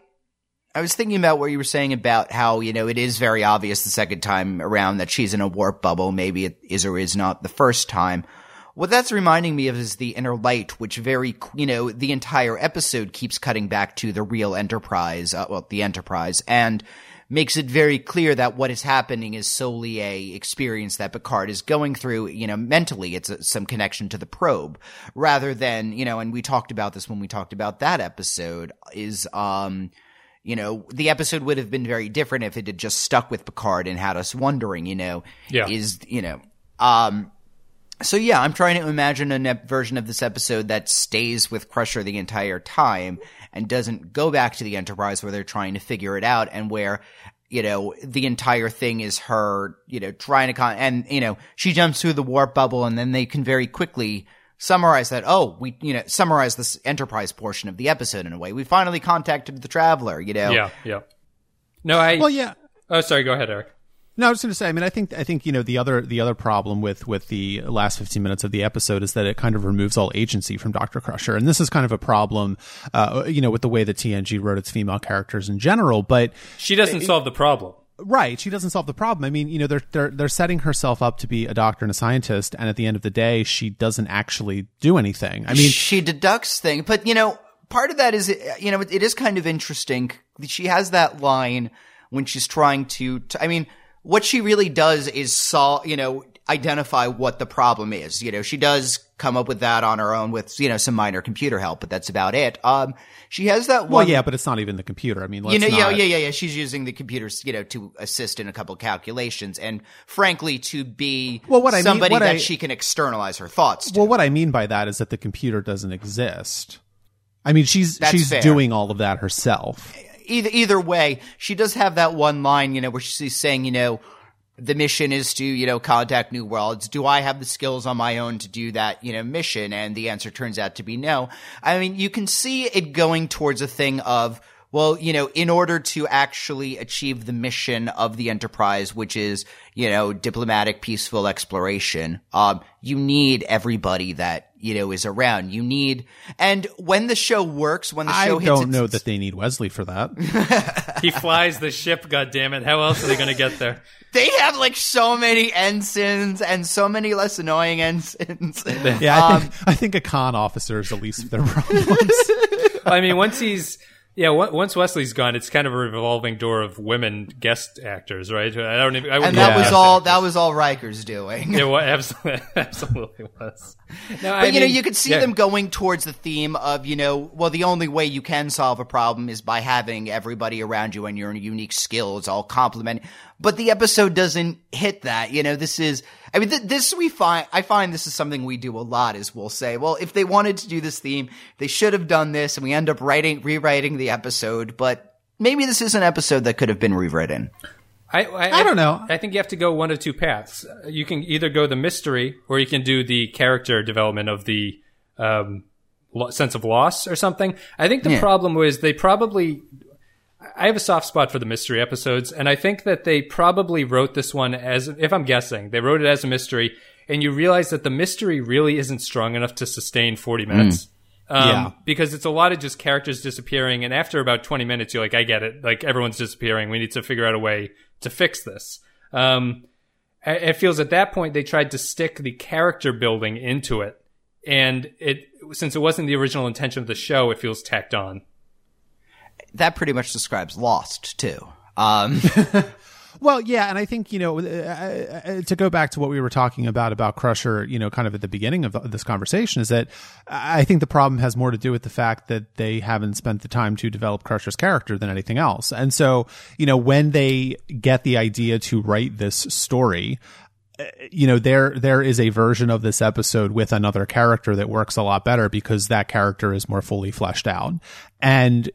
I was thinking about what you were saying about how, you know, it is very obvious the second time around that she's in a warp bubble. Maybe it is or is not the first time. What that's reminding me of is the Inner Light, which very, you know, the entire episode keeps cutting back to the real Enterprise, uh, well, the Enterprise, and makes it very clear that what is happening is solely a experience that Picard is going through, you know, mentally. It's a, some connection to the probe, rather than, you know, and we talked about this when we talked about that episode, is, um, you know, the episode would have been very different if it had just stuck with Picard and had us wondering, you know, Yeah. is, you know, um, so yeah, I'm trying to imagine a ne- version of this episode that stays with Crusher the entire time and doesn't go back to the Enterprise where they're trying to figure it out, and where, you know, the entire thing is her, you know, trying to con- and, you know, she jumps through the warp bubble, and then they can very quickly summarize that, oh, we, you know, summarize this Enterprise portion of the episode in a way. We finally contacted the Traveler, you know? Yeah, yeah. No, I. Well, yeah. Oh, sorry. Go ahead, Eric. No, I was going to say. I mean, I think I think you know the other the other problem with with the last fifteen minutes of the episode is that it kind of removes all agency from Doctor Crusher, and this is kind of a problem, uh, you know, with the way that T N G wrote its female characters in general. But She doesn't solve the problem. right, she doesn't solve the problem. I mean, you know, they're they're they're setting herself up to be a doctor and a scientist, and at the end of the day, she doesn't actually do anything. I mean, she deducts things, but you know, part of that is, you know, it, it is kind of interesting. She has that line when she's trying to, to I mean, what she really does is solve, you know, identify what the problem is. You know, she does come up with that on her own with, you know, some minor computer help, but that's about it. Um, she has that one. well, yeah, but it's not even the computer. I mean, let's You know, yeah, not, yeah, yeah, yeah. She's using the computers, you know, to assist in a couple calculations, and frankly, to be Well, what I mean- somebody what that I- she can externalize her thoughts to. Well, what I mean by that is that the computer doesn't exist. I mean, she's That's she's fair. doing all of that herself. Either either way, she does have that one line, you know, where she's saying, you know, the mission is to, you know, contact New Worlds. Do I have the skills on my own to do that, you know, mission? And the answer turns out to be no. I mean, you can see it going towards a thing of, well, you know, in order to actually achieve the mission of the Enterprise, which is, you know, diplomatic, peaceful exploration, um, you need everybody that, you know, is around. You need, and when the show works, when the I show hits don't its- know that they need Wesley for that. He flies the ship, goddammit. How else are they going to get there? They have like so many ensigns and so many less annoying ensigns. Yeah, I Um, think, I think a con officer is the least of their problems. I mean, once he's yeah, on- once Wesley's gone, it's kind of a revolving door of women guest actors, right? I don't even. I and wouldn't that call was them all. guest That was all Riker's doing. actors. It wa- absolutely, absolutely was. No, I But you know, mean, you could see yeah. them going towards the theme of, you know, well, the only way you can solve a problem is by having everybody around you and your unique skills all complement. But the episode doesn't hit that. You know, this is, I mean, th- this we find, I find this is something we do a lot is we'll say, well, if they wanted to do this theme, they should have done this, and we end up writing, rewriting the episode, but maybe this is an episode that could have been rewritten. I, I, I don't know. I think you have to go one of two paths. You can either go the mystery, or you can do the character development of the um, lo- sense of loss or something. I think the Yeah. problem was they probably. I have a soft spot for the mystery episodes, and I think that they probably wrote this one as, if I'm guessing, they wrote it as a mystery, and you realize that the mystery really isn't strong enough to sustain forty minutes. Um, Yeah. Because it's a lot of just characters disappearing, and after about twenty minutes, you're like, I get it. Like, everyone's disappearing. We need to figure out a way to fix this. Um, it feels at that point they tried to stick the character building into it, and it since it wasn't the original intention of the show, it feels tacked on. That pretty much describes Lost, too. Um, Well, yeah, and I think, you know, uh, to go back to what we were talking about, about Crusher, you know, kind of at the beginning of this conversation, is that I think the problem has more to do with the fact that they haven't spent the time to develop Crusher's character than anything else. And so, you know, when they get the idea to write this story, you know, there there is a version of this episode with another character that works a lot better because that character is more fully fleshed out. And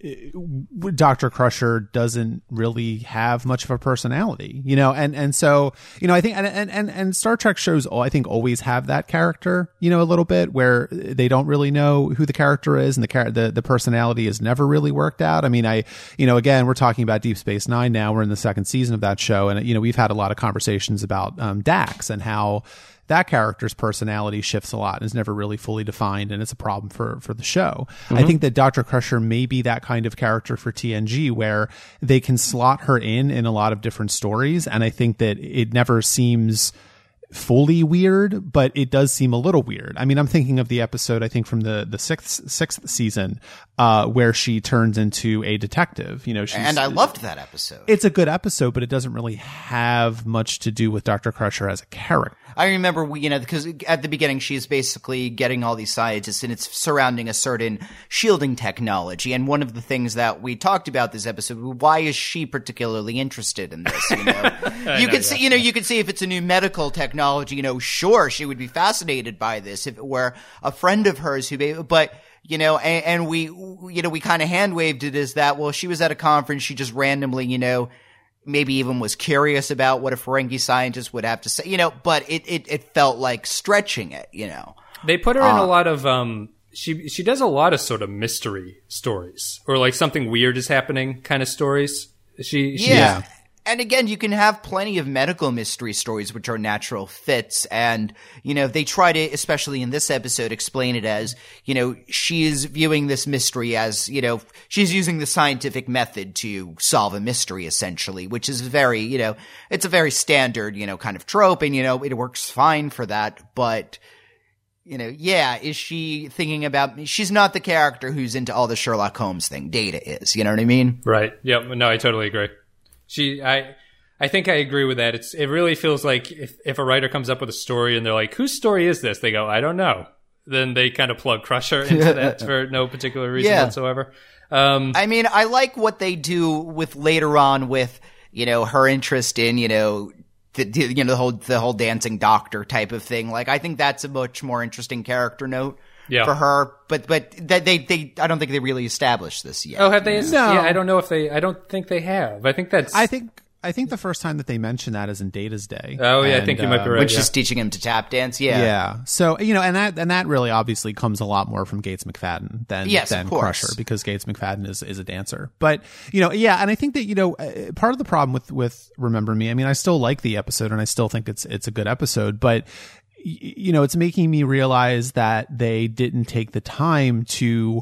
Doctor Crusher doesn't really have much of a personality, you know, and, and so, you know, I think, and, and, and Star Trek shows, I think, always have that character, you know, a little bit where they don't really know who the character is and the char- the, the personality is never really worked out. I mean, I, you know, again, we're talking about Deep Space Nine now. We're in the second season of that show. And, you know, we've had a lot of conversations about um, Dax and how that character's personality shifts a lot and is never really fully defined, and it's a problem for for the show. Mm-hmm. I think that Doctor Crusher may be that kind of character for T N G where they can slot her in in a lot of different stories, and I think that it never seems fully weird, but it does seem a little weird. I mean, I'm thinking of the episode, I think from the the sixth sixth season, uh, where she turns into a detective. You know, she's, and I loved that episode. It's a good episode, but it doesn't really have much to do with Doctor Crusher as a character. I remember, we, you know, because at the beginning she's basically getting all these scientists, and it's surrounding a certain shielding technology. And one of the things that we talked about this episode, why is she particularly interested in this? You know, you know, could see, yeah. you know, you could see if it's a new medical technology. You know, sure, she would be fascinated by this if it were a friend of hers who, but. You know, and, and we, you know, we kind of hand waved it as that, well, she was at a conference, she just randomly, you know, maybe even was curious about what a Ferengi scientist would have to say, you know, but it, it, it felt like stretching it, you know. They put her in uh, a lot of, um, she, she does a lot of sort of mystery stories or like something weird is happening kind of stories. She, she yeah. And again, you can have plenty of medical mystery stories, which are natural fits. And, you know, they try to, especially in this episode, explain it as, you know, she's viewing this mystery as, you know, she's using the scientific method to solve a mystery, essentially, which is very, you know, it's a very standard, you know, kind of trope. And, you know, it works fine for that. But, you know, yeah, is she thinking about, she's not the character who's into all the Sherlock Holmes thing. Data is, you know what I mean? Right. Yep. No, I totally agree. She, I, I think I agree with that. It's, it really feels like if, if a writer comes up with a story and they're like, whose story is this? They go, I don't know. Then they kind of plug Crusher into that for no particular reason yeah. whatsoever. Um, I mean, I like what they do with later on with, you know, her interest in, you know, the, you know, the whole, the whole dancing doctor type of thing. Like, I think that's a much more interesting character note. Yeah. For her, but but they, they they I don't think they really established this yet. Oh, have they? No. Yeah, I don't know if they. I don't think they have. I think that's. I think I think the first time that they mention that is in Data's Day. Oh yeah, and, I think you might be right. Which yeah. is teaching him to tap dance. Yeah, yeah. So you know, and that and that really obviously comes a lot more from Gates McFadden than yes, than of course. Crusher, because Gates McFadden is is a dancer. But you know, yeah, and I think that you know uh, part of the problem with with Remember Me. I mean, I still like the episode and I still think it's it's a good episode, but. You know, it's making me realize that they didn't take the time to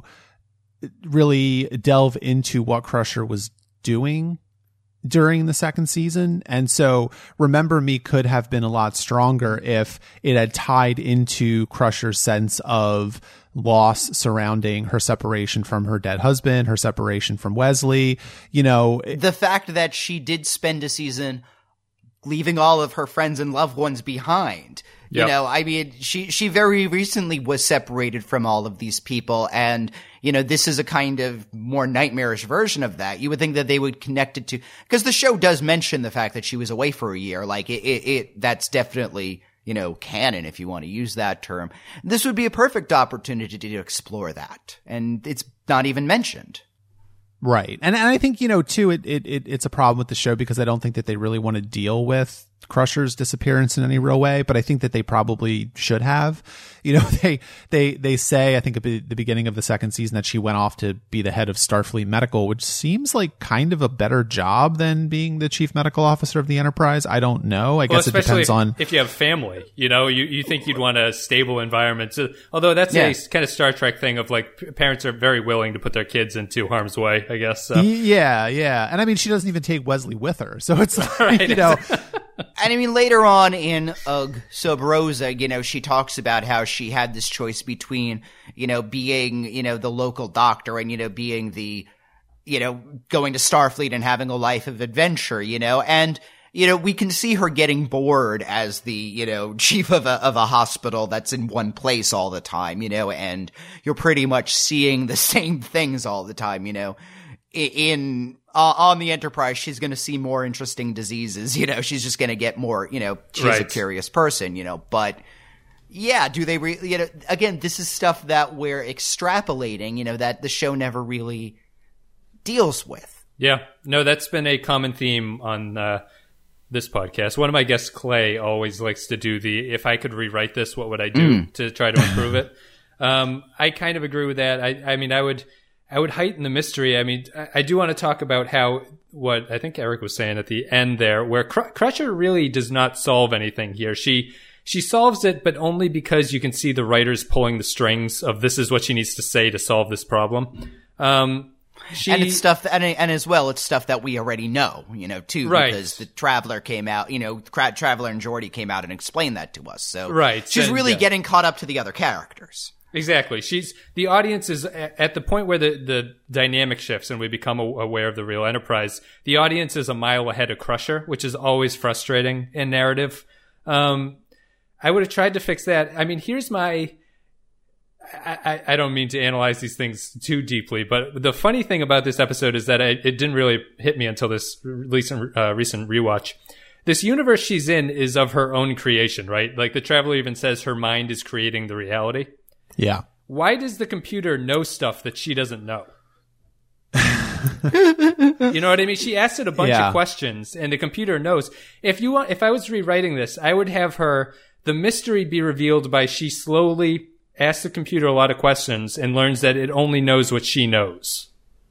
really delve into what Crusher was doing during the second season. And so Remember Me could have been a lot stronger if it had tied into Crusher's sense of loss surrounding her separation from her dead husband, her separation from Wesley. You know, the fact that she did spend a season leaving all of her friends and loved ones behind. You yep. know, I mean, she, she very recently was separated from all of these people. And, you know, this is a kind of more nightmarish version of that. You would think that they would connect it to, because the show does mention the fact that she was away for a year. Like it, it, it that's definitely, you know, canon, if you want to use that term. This would be a perfect opportunity to explore that. And it's not even mentioned. Right. And, and I think, you know, too, it, it, it it's a problem with the show because I don't think that they really want to deal with Crusher's disappearance in any real way, but I think that they probably should have. You know, they they they say, I think at the beginning of the second season, that she went off to be the head of Starfleet Medical, which seems like kind of a better job than being the chief medical officer of the Enterprise. I don't know. I well, guess it depends if, on if you have family. You know, you, you think you'd want a stable environment. So, although that's yeah. a kind of Star Trek thing of like parents are very willing to put their kids into harm's way, I guess. So. Yeah, yeah. And I mean, she doesn't even take Wesley with her. So it's like, right. you know. And I mean, later on in Ugh, Sub Rosa, you know, she talks about how she had this choice between, you know, being, you know, the local doctor and, you know, being the, you know, going to Starfleet and having a life of adventure, you know, and, you know, we can see her getting bored as the, you know, chief of a, of a hospital that's in one place all the time, you know, and you're pretty much seeing the same things all the time, you know. In, uh, on the Enterprise, she's going to see more interesting diseases, you know, she's just going to get more, you know, she's right. a curious person, you know, but yeah, do they really, you know, again, this is stuff that we're extrapolating, you know, that the show never really deals with. Yeah, no, that's been a common theme on, uh, this podcast. One of my guests, Clay, always likes to do the, if I could rewrite this, what would I do mm. to try to improve it? Um, I kind of agree with that. I, I mean, I would, I would heighten the mystery. I mean, I, I do want to talk about how, what I think Eric was saying at the end there, where Cr- Crusher really does not solve anything here. She, she solves it, but only because you can see the writers pulling the strings of this is what she needs to say to solve this problem. Um, She, and it's stuff, that, and, and as well, it's stuff that we already know, you know, too, right. because the Traveler came out, you know, Traveler and Geordi came out and explained that to us. So right. she's and, really yeah. getting caught up to the other characters. Exactly. She's the audience is at the point where the, the dynamic shifts and we become aware of the real Enterprise. The audience is a mile ahead of Crusher, which is always frustrating in narrative. Um, I would have tried to fix that. I mean, here's my. I, I don't mean to analyze these things too deeply, but the funny thing about this episode is that I, it didn't really hit me until this recent uh, recent rewatch. This universe she's in is of her own creation, right? Like the Traveler even says her mind is creating the reality. Yeah. Why does the computer know stuff that she doesn't know? You know what I mean? She asked it a bunch yeah. of questions, and the computer knows. If you want, if I was rewriting this, I would have her the mystery be revealed by she slowly asks the computer a lot of questions and learns that it only knows what she knows.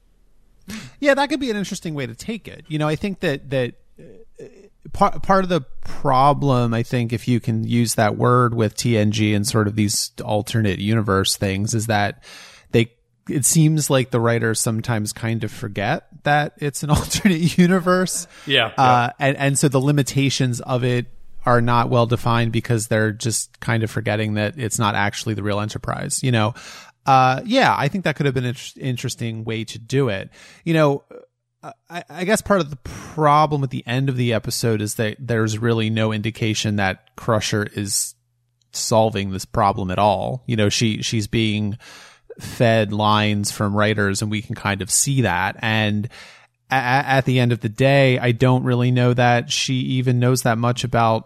Yeah, that could be an interesting way to take it. You know, I think that that uh, part part of the problem, I think, if you can use that word with T N G and sort of these alternate universe things, is that they. It seems like the writers sometimes kind of forget that it's an alternate universe. Yeah, uh, yeah. and and so the limitations of it are not well defined because they're just kind of forgetting that it's not actually the real Enterprise, you know? Uh, yeah, I think that could have been an inter- interesting way to do it. You know, I, I guess part of the problem at the end of the episode is that there's really no indication that Crusher is solving this problem at all. You know, she, she's being fed lines from writers and we can kind of see that. And at, at the end of the day, I don't really know that she even knows that much about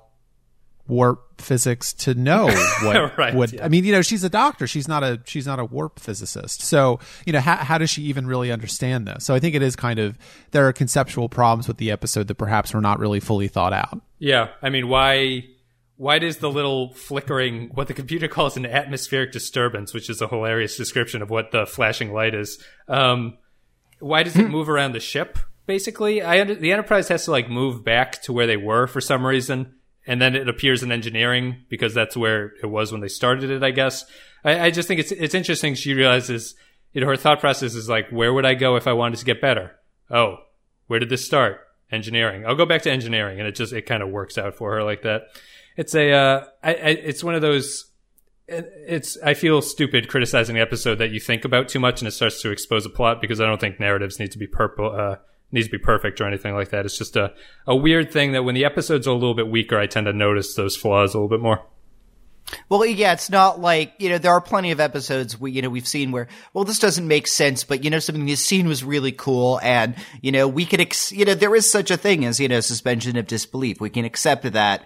warp physics to know what, right, what yeah. I mean, you know, she's a doctor. She's not a, she's not a warp physicist. So, you know, how, how does she even really understand this? So I think it is kind of, there are conceptual problems with the episode that perhaps were not really fully thought out. Yeah. I mean, why, why does the little flickering, what the computer calls an atmospheric disturbance, which is a hilarious description of what the flashing light is, um, why does it move around the ship? Basically, I under, the Enterprise has to like move back to where they were for some reason. And then it appears in engineering because that's where it was when they started it, I guess. I, I just think it's it's interesting. She realizes, you know, her thought process is like, where would I go if I wanted to get better? Oh, where did this start? Engineering. I'll go back to engineering. And it just, it kind of works out for her like that. It's a, uh, I, I, it's one of those, it's, I feel stupid criticizing the episode that you think about too much and it starts to expose a plot because I don't think narratives need to be purple, uh, needs to be perfect or anything like that. It's just a, a weird thing that when the episodes are a little bit weaker, I tend to notice those flaws a little bit more. Well, yeah, it's not like, you know, there are plenty of episodes we, you know, we've seen where, well, this doesn't make sense, but, you know, something, this scene was really cool. And, you know, we could, ex- you know, there is such a thing as, you know, suspension of disbelief. We can accept that,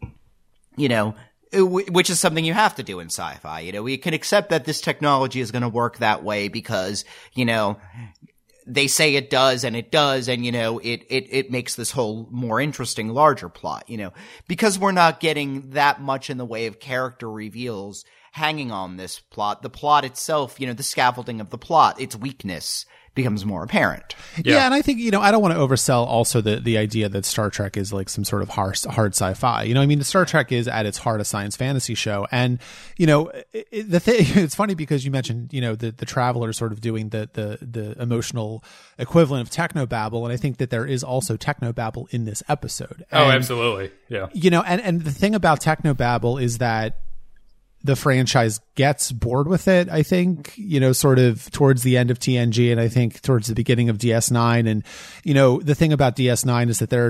you know, which is something you have to do in sci-fi. You know, we can accept that this technology is going to work that way because, you know, they say it does and it does. And, you know, it, it, it makes this whole more interesting, larger plot, you know, because we're not getting that much in the way of character reveals hanging on this plot. The plot itself, you know, the scaffolding of the plot, its weakness becomes more apparent. Yeah. yeah, and I think, you know, I don't want to oversell also the the idea that Star Trek is like some sort of hard, hard sci-fi. You know, I mean, Star Trek is at its heart a science fantasy show. And, you know, it, the thing, it's funny because you mentioned, you know, the, the Traveler sort of doing the, the, the emotional equivalent of technobabble. And I think that there is also technobabble in this episode. And, oh, absolutely. Yeah. You know, and, and the thing about technobabble is that the franchise gets bored with it, I think, you know, sort of towards the end of T N G and I think towards the beginning of D S nine. And, you know, the thing about D S nine is that there are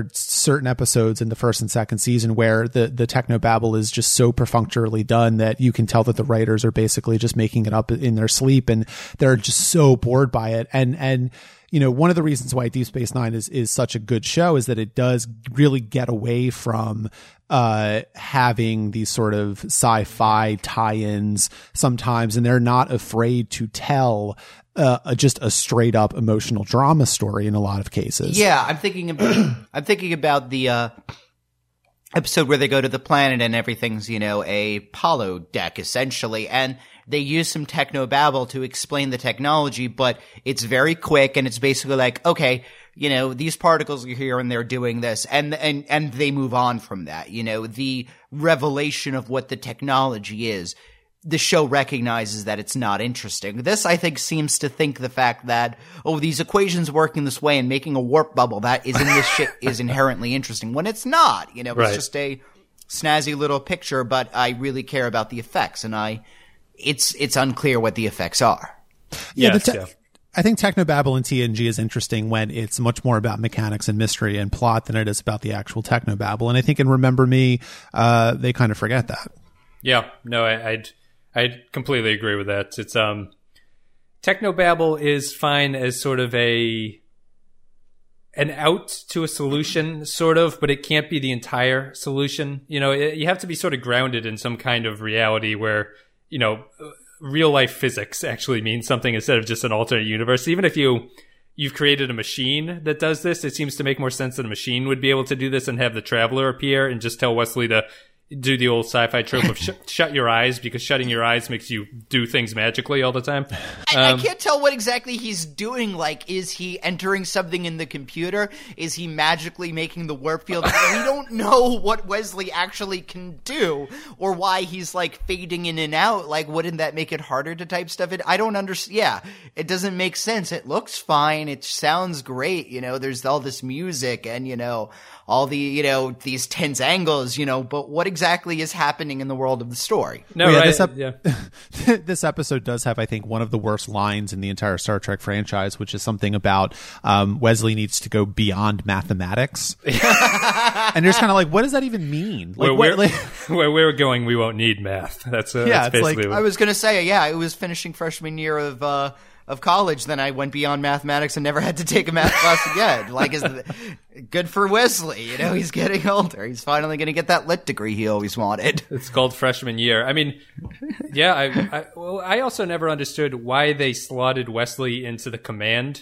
certain episodes in the first and second season where the, the technobabble is just so perfunctorily done that you can tell that the writers are basically just making it up in their sleep, and they're just so bored by it. And, and, you know, one of the reasons why Deep Space Nine is, is such a good show is that it does really get away from uh, having these sort of sci-fi tie-ins sometimes, and they're not afraid to tell uh, just a straight up emotional drama story in a lot of cases. Yeah, I'm thinking about, I'm thinking about the uh, episode where they go to the planet and everything's, you know, a Apollo deck essentially, and they use some technobabble to explain the technology, but it's very quick and it's basically like, okay, you know, these particles are here and they're doing this, and and and they move on from that. You know, the revelation of what the technology is, the show recognizes that it's not interesting. This, I think, seems to think the fact that, oh, these equations work in this way and making a warp bubble that is in this shit is inherently interesting, when it's not. You know, it's right. just a snazzy little picture, but I really care about the effects, and I, it's it's unclear what the effects are. Yeah, Yes, the te- yeah. I think technobabble in T N G is interesting when it's much more about mechanics and mystery and plot than it is about the actual technobabble. And I think in Remember Me, uh, they kind of forget that. Yeah, no, I, I'd I'd completely agree with that. It's um, technobabble is fine as sort of a an out to a solution, sort of, but it can't be the entire solution. You know, it, you have to be sort of grounded in some kind of reality where, you know, real life physics actually means something instead of just an alternate universe. Even if you you've created a machine that does this, it seems to make more sense that a machine would be able to do this and have the Traveler appear and just tell Wesley to do the old sci-fi trope of sh- shut your eyes, because shutting your eyes makes you do things magically all the time. I, Um, I can't tell what exactly he's doing. Like, is he entering something in the computer? Is he magically making the warp field? We don't know what Wesley actually can do, or why he's like fading in and out. Like, wouldn't that make it harder to type stuff in? I don't understand. Yeah, it doesn't make sense. It looks fine. It sounds great. You know, there's all this music and, you know, all the, you know, these tense angles, you know, but what exactly is happening in the world of the story? no, Well, yeah, right, this ep- yeah. this episode does have, I think, one of the worst lines in the entire Star Trek franchise, which is something about um, Wesley needs to go beyond mathematics. And you're just kind of like, what does that even mean? Like, Where what, we're, like, where we're going, we won't need math. That's, uh, Yeah, that's it's like- basically I was going to say, yeah, it was finishing freshman year of, uh, of college, then I went beyond mathematics and never had to take a math class again. Like, is the, good for Wesley, you know, he's getting older. He's finally going to get that lit degree he always wanted. It's called freshman year. I mean, yeah, I, I, well, I also never understood why they slotted Wesley into the command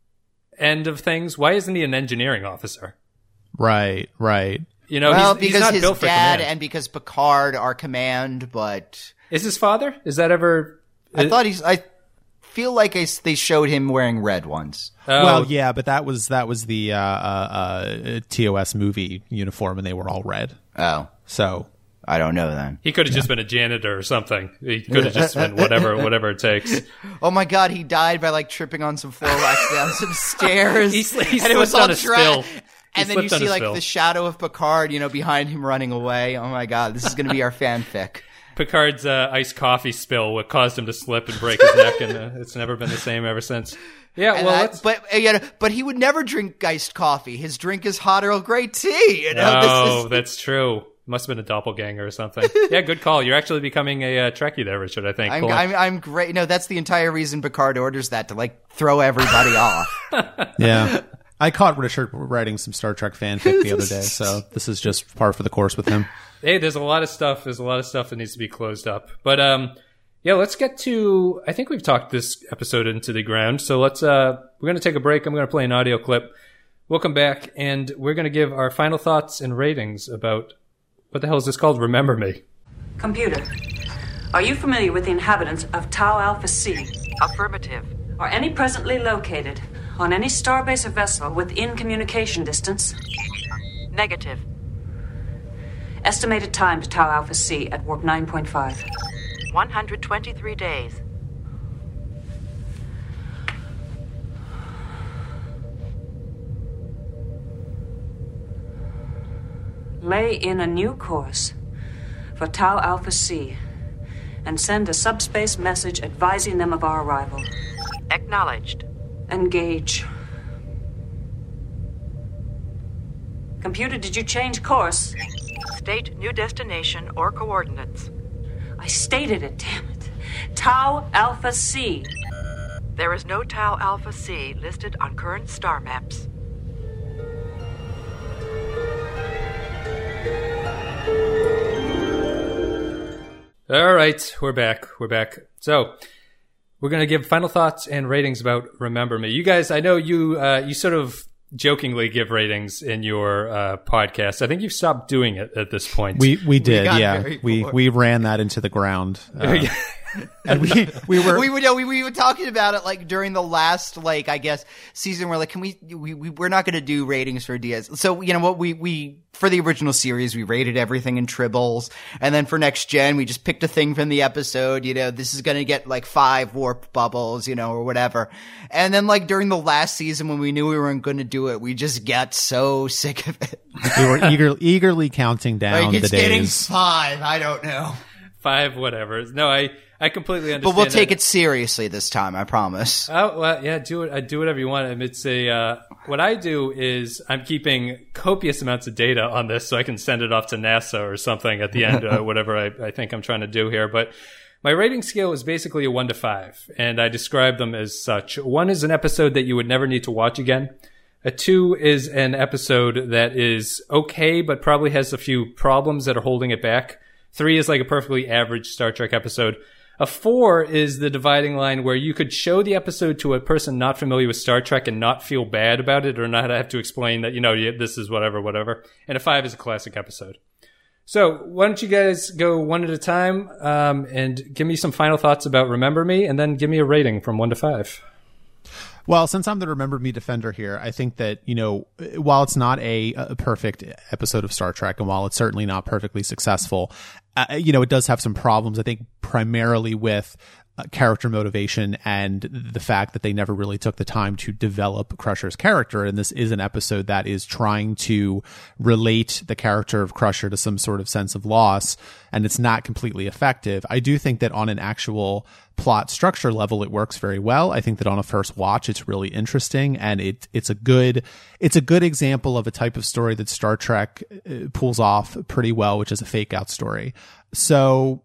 end of things. Why isn't he an engineering officer? right, right. You know, Well, he's, he's because not his built for dad command. and because Picard are command, but Is his father? Is that ever? I thought he's, I feel like I, they showed him wearing red once. Oh, Well, yeah, but that was that was the uh, uh, uh, T O S movie uniform, and they were all red. Oh, So I don't know then. he could have just been a janitor or something. He could have just been whatever, whatever it takes. Oh my god, he died by like tripping on some floor wax down some stairs. He sli- he and it was slipped all on a tra- spill. He And then you slipped on see a like spill. the shadow of Picard, you know, behind him running away. Oh my god, this is going to be our fanfic. Picard's uh, iced coffee spill what caused him to slip and break his neck, and uh, it's never been the same ever since. Yeah, And well, I- let's, but uh, yeah, but he would never drink iced coffee. His drink is hot Earl Grey tea. You know, oh, this is, that's true. Must have been a doppelganger or something. Yeah, good call. You're actually becoming a uh, Trekkie there, Richard, I think. I'm, Pulling- I'm I'm great. No, that's the entire reason Picard orders that, to like throw everybody off. yeah, I caught Richard writing some Star Trek fanfic the other day, so this is just par for the course with him. Hey, there's a lot of stuff. There's a lot of stuff that needs to be closed up. But um, yeah, let's get to. I think we've talked this episode into the ground. So let's. Uh, we're going to take a break. I'm going to play an audio clip. We'll come back and we're going to give our final thoughts and ratings about what the hell is this called? Remember Me. Computer, are you familiar with the inhabitants of Tau Alpha C? Affirmative. Are any presently located on any starbase or vessel within communication distance? Negative. Estimated time to Tau Alpha C at warp nine point five. one hundred twenty-three days. Lay in a new course for Tau Alpha C and send a subspace message advising them of our arrival. Acknowledged. Engage. Computer, did you change course? State new destination or coordinates. I stated it, damn it. Tau Alpha C. There is no Tau Alpha C listed on current star maps. All right, we're back. We're back. So we're going to give final thoughts and ratings about Remember Me. You guys, I know you uh, you sort of jokingly give ratings in your uh, podcast. I think you've stopped doing it at this point. We we did, got yeah. very We bored. we ran that into the ground. Uh, and we we were we were no, we, we were talking about it like during the last like I guess season. We're like, can we we, we we're not going to do ratings for Diaz. So you know what we we for the original series we rated everything in tribbles, and then for next gen we just picked a thing from the episode. You know, this is going to get like five warp bubbles, you know, or whatever. And then like during the last season when we knew we weren't going to do it, we just got so sick of it. we were eager, eagerly counting down Like it's the getting days. five. I don't know, Five, whatever. No, I, I completely understand. but we'll take that. it seriously this time. I promise. Oh, well, yeah, do it. I do whatever you want. And it's a, uh, what I do is I'm keeping copious amounts of data on this so I can send it off to NASA or something at the end, uh, whatever I, I think I'm trying to do here. But my rating scale is basically a one to five, and I describe them as such. One is an episode that you would never need to watch again. A two is an episode that is okay, but probably has a few problems that are holding it back. Three is like a perfectly average Star Trek episode. A four is the dividing line where you could show the episode to a person not familiar with Star Trek and not feel bad about it or not have to explain that, you know, this is whatever, whatever. And a five is a classic episode. So why don't you guys go one at a time um, and give me some final thoughts about Remember Me, and then give me a rating from one to five. Well, since I'm the Remember Me defender here, I think that, you know, while it's not a, a perfect episode of Star Trek, and while it's certainly not perfectly successful, uh, you know, it does have some problems, I think, primarily with uh, character motivation and the fact that they never really took the time to develop Crusher's character. And this is an episode that is trying to relate the character of Crusher to some sort of sense of loss, and it's not completely effective. I do think that on an actual plot structure level, it works very well. I think that on a first watch, it's really interesting, and it it's a good it's a good example of a type of story that Star Trek uh, pulls off pretty well, which is a fake out story. So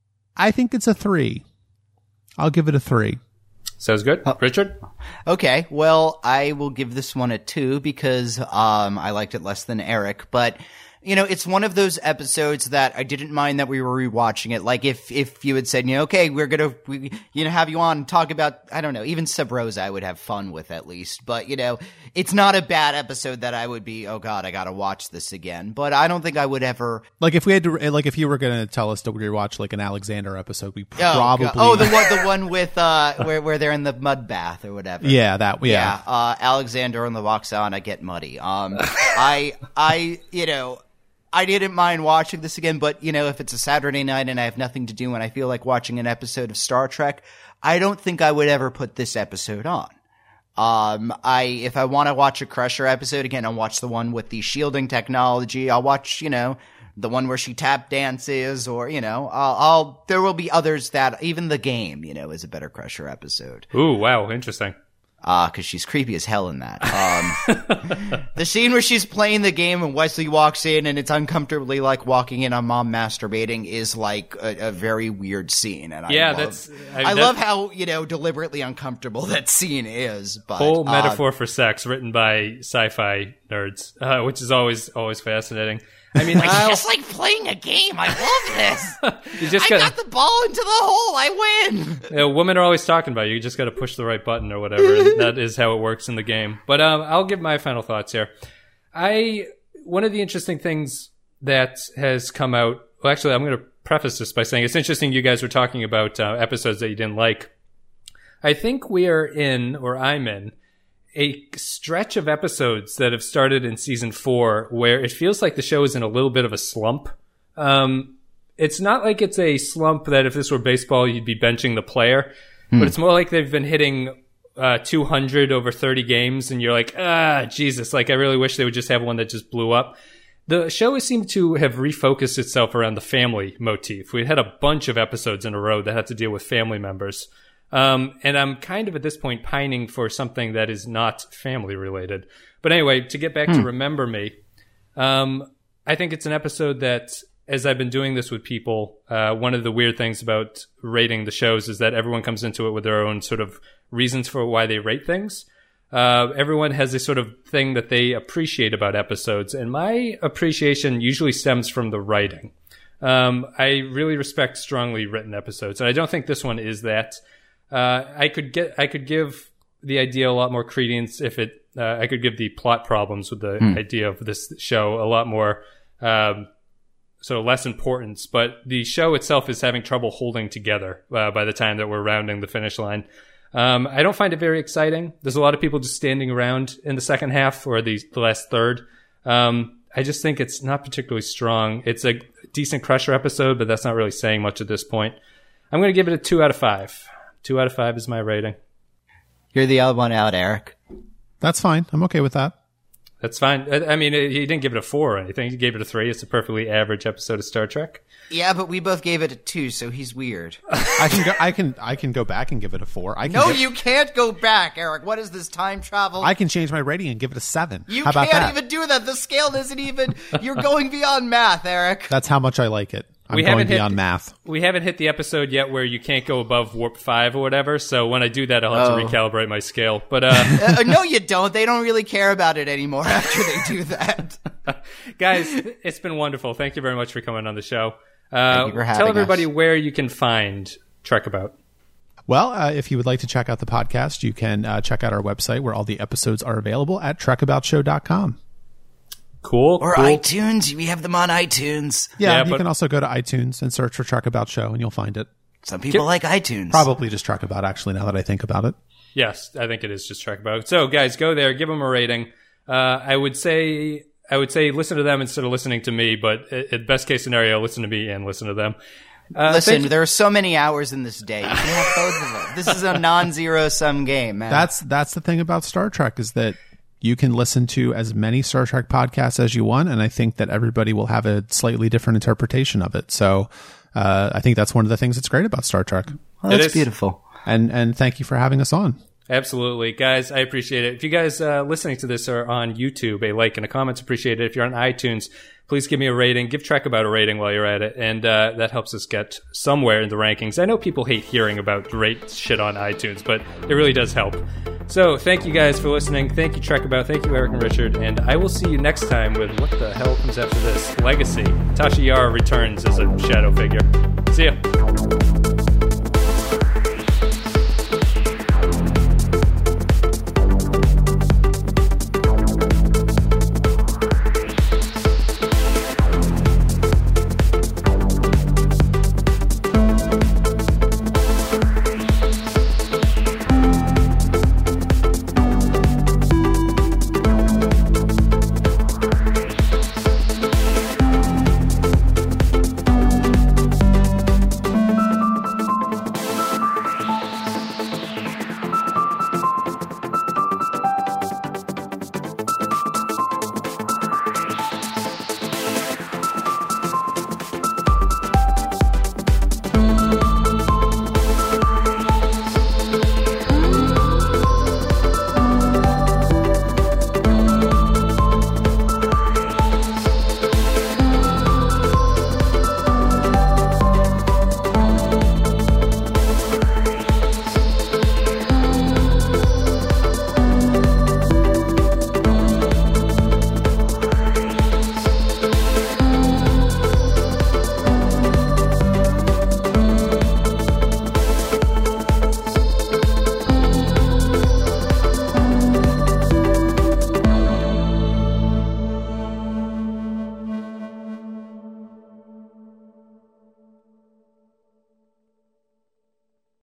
I think it's a three. I'll give it a three. Sounds good. Richard? Okay, well, I will give this one a two because um, I liked it less than Eric. But, you know, it's one of those episodes that I didn't mind that we were rewatching it. Like, if if you had said, you know, okay, we're going to, we, you know, have you on and talk about, I don't know, even Sub Rosa I would have fun with at least. But, you know, it's not a bad episode that I would be, oh, God, I got to watch this again. But I don't think I would ever. Like if we had to, like if you were going to tell us to rewatch like an Alexander episode, we Oh, probably. God. Oh, the one, the one with, uh, where, where they're in the mud bath or whatever. Yeah, that, yeah. Yeah, uh, Alexander and the Roxana get muddy. Um, I, I, you know, I didn't mind watching this again, but, you know, if it's a Saturday night and I have nothing to do and I feel like watching an episode of Star Trek, I don't think I would ever put this episode on. Um, I, if I want to watch a Crusher episode, again, I'll watch the one with the shielding technology. I'll watch, you know, the one where she tap dances, or, you know, I'll, I'll, there will be others that, even The Game, you know, is a better Crusher episode. Ooh, wow, interesting. Uh, cause she's creepy as hell in that. Um, the scene where she's playing the game and Wesley walks in and it's uncomfortably like walking in on mom masturbating is like a, a very weird scene. And I Yeah, love, that's- I- I that- love how, you know, deliberately uncomfortable that scene is. But, Whole uh, metaphor for sex written by sci-fi nerds, uh, which is always always fascinating. I mean, It's I'll- just like playing a game. I love this. you just I gotta, got the ball into the hole. I win. you know, women are always talking about you. You just got to push the right button or whatever. And that is how it works in the game. But um, I'll give my final thoughts here. I one of the interesting things that has come out. Well, actually, I'm going to preface this by saying it's interesting. You guys were talking about uh, episodes that you didn't like. I think we are in, or I'm in, a stretch of episodes that have started in season four where it feels like the show is in a little bit of a slump. Um, it's not like it's a slump that if this were baseball, you'd be benching the player, hmm. but it's more like they've been hitting uh, two hundred over thirty games and you're like, ah, Jesus, like I really wish they would just have one that just blew up. The show has seemed to have refocused itself around the family motif. We had a bunch of episodes in a row that had to deal with family members. Um, and I'm kind of at this point pining for something that is not family related. But anyway, to get back hmm. to Remember Me, Um, I think it's an episode that, as I've been doing this with people, uh, one of the weird things about rating the shows is that everyone comes into it with their own sort of reasons for why they rate things. Uh, everyone has this sort of thing that they appreciate about episodes, and my appreciation usually stems from the writing. Um, I really respect strongly written episodes, and I don't think this one is that. Uh, I could get, I could give the idea a lot more credence if it, uh, I could give the plot problems with the mm. idea of this show a lot more, um, so less importance. But the show itself is having trouble holding together uh, by the time that we're rounding the finish line. Um, I don't find it very exciting. There's a lot of people just standing around in the second half or the, the last third. Um, I just think it's not particularly strong. It's a decent Crusher episode, but that's not really saying much at this point. I'm going to give it a two out of five. Two out of five is my rating. You're the odd one out, Eric. That's fine. I'm okay with that. That's fine. I, I mean, he didn't give it a four or anything. He gave it a three. It's a perfectly average episode of Star Trek. Yeah, but we both gave it a two, so he's weird. I can go, I can I can go back and give it a four. I can no, give, you can't go back, Eric. What is this time travel? I can change my rating and give it a seven. You how about can't that? even do that. The scale isn't even. You're going beyond math, Eric. That's how much I like it. I'm we going haven't beyond hit, math. We haven't hit the episode yet where you can't go above warp five or whatever. So when I do that, I'll have oh. to recalibrate my scale. But uh, uh, no, you don't. They don't really care about it anymore after they do that. Guys, it's been wonderful. Thank you very much for coming on the show. Uh, Thank you for having tell everybody us. where you can find Trek About. Well, uh, if you would like to check out the podcast, you can uh, check out our website where all the episodes are available at trek about show dot com. Cool. Or cool. iTunes. We have them on iTunes. Yeah, yeah you but- can also go to iTunes and search for Trek About Show, and you'll find it. Some people Get- like iTunes. Probably just Trek About, actually, now that I think about it. Yes, I think it is just Trek About. So, guys, go there, give them a rating. Uh, I would say, I would say, listen to them instead of listening to me. But at best case scenario, listen to me and listen to them. Uh, Listen, there are so many hours in this day. You can have both of them. This is a non-zero sum game, man. That's that's the thing about Star Trek is that you can listen to as many Star Trek podcasts as you want, and I think that everybody will have a slightly different interpretation of it. So uh, I think that's one of the things that's great about Star Trek. Well, that's beautiful. And and thank you for having us on. Absolutely. Guys, I appreciate it. If you guys uh, listening to this are on YouTube, a like and a comment's appreciated. If you're on iTunes, please give me a rating. Give Trek About a rating while you're at it, and uh, that helps us get somewhere in the rankings. I know people hate hearing about great shit on iTunes, but it really does help. So thank you guys for listening. Thank you, Trek About. Thank you, Eric and Richard. And I will see you next time with what the hell comes after this? Legacy. Tasha Yar returns as a shadow figure. See ya.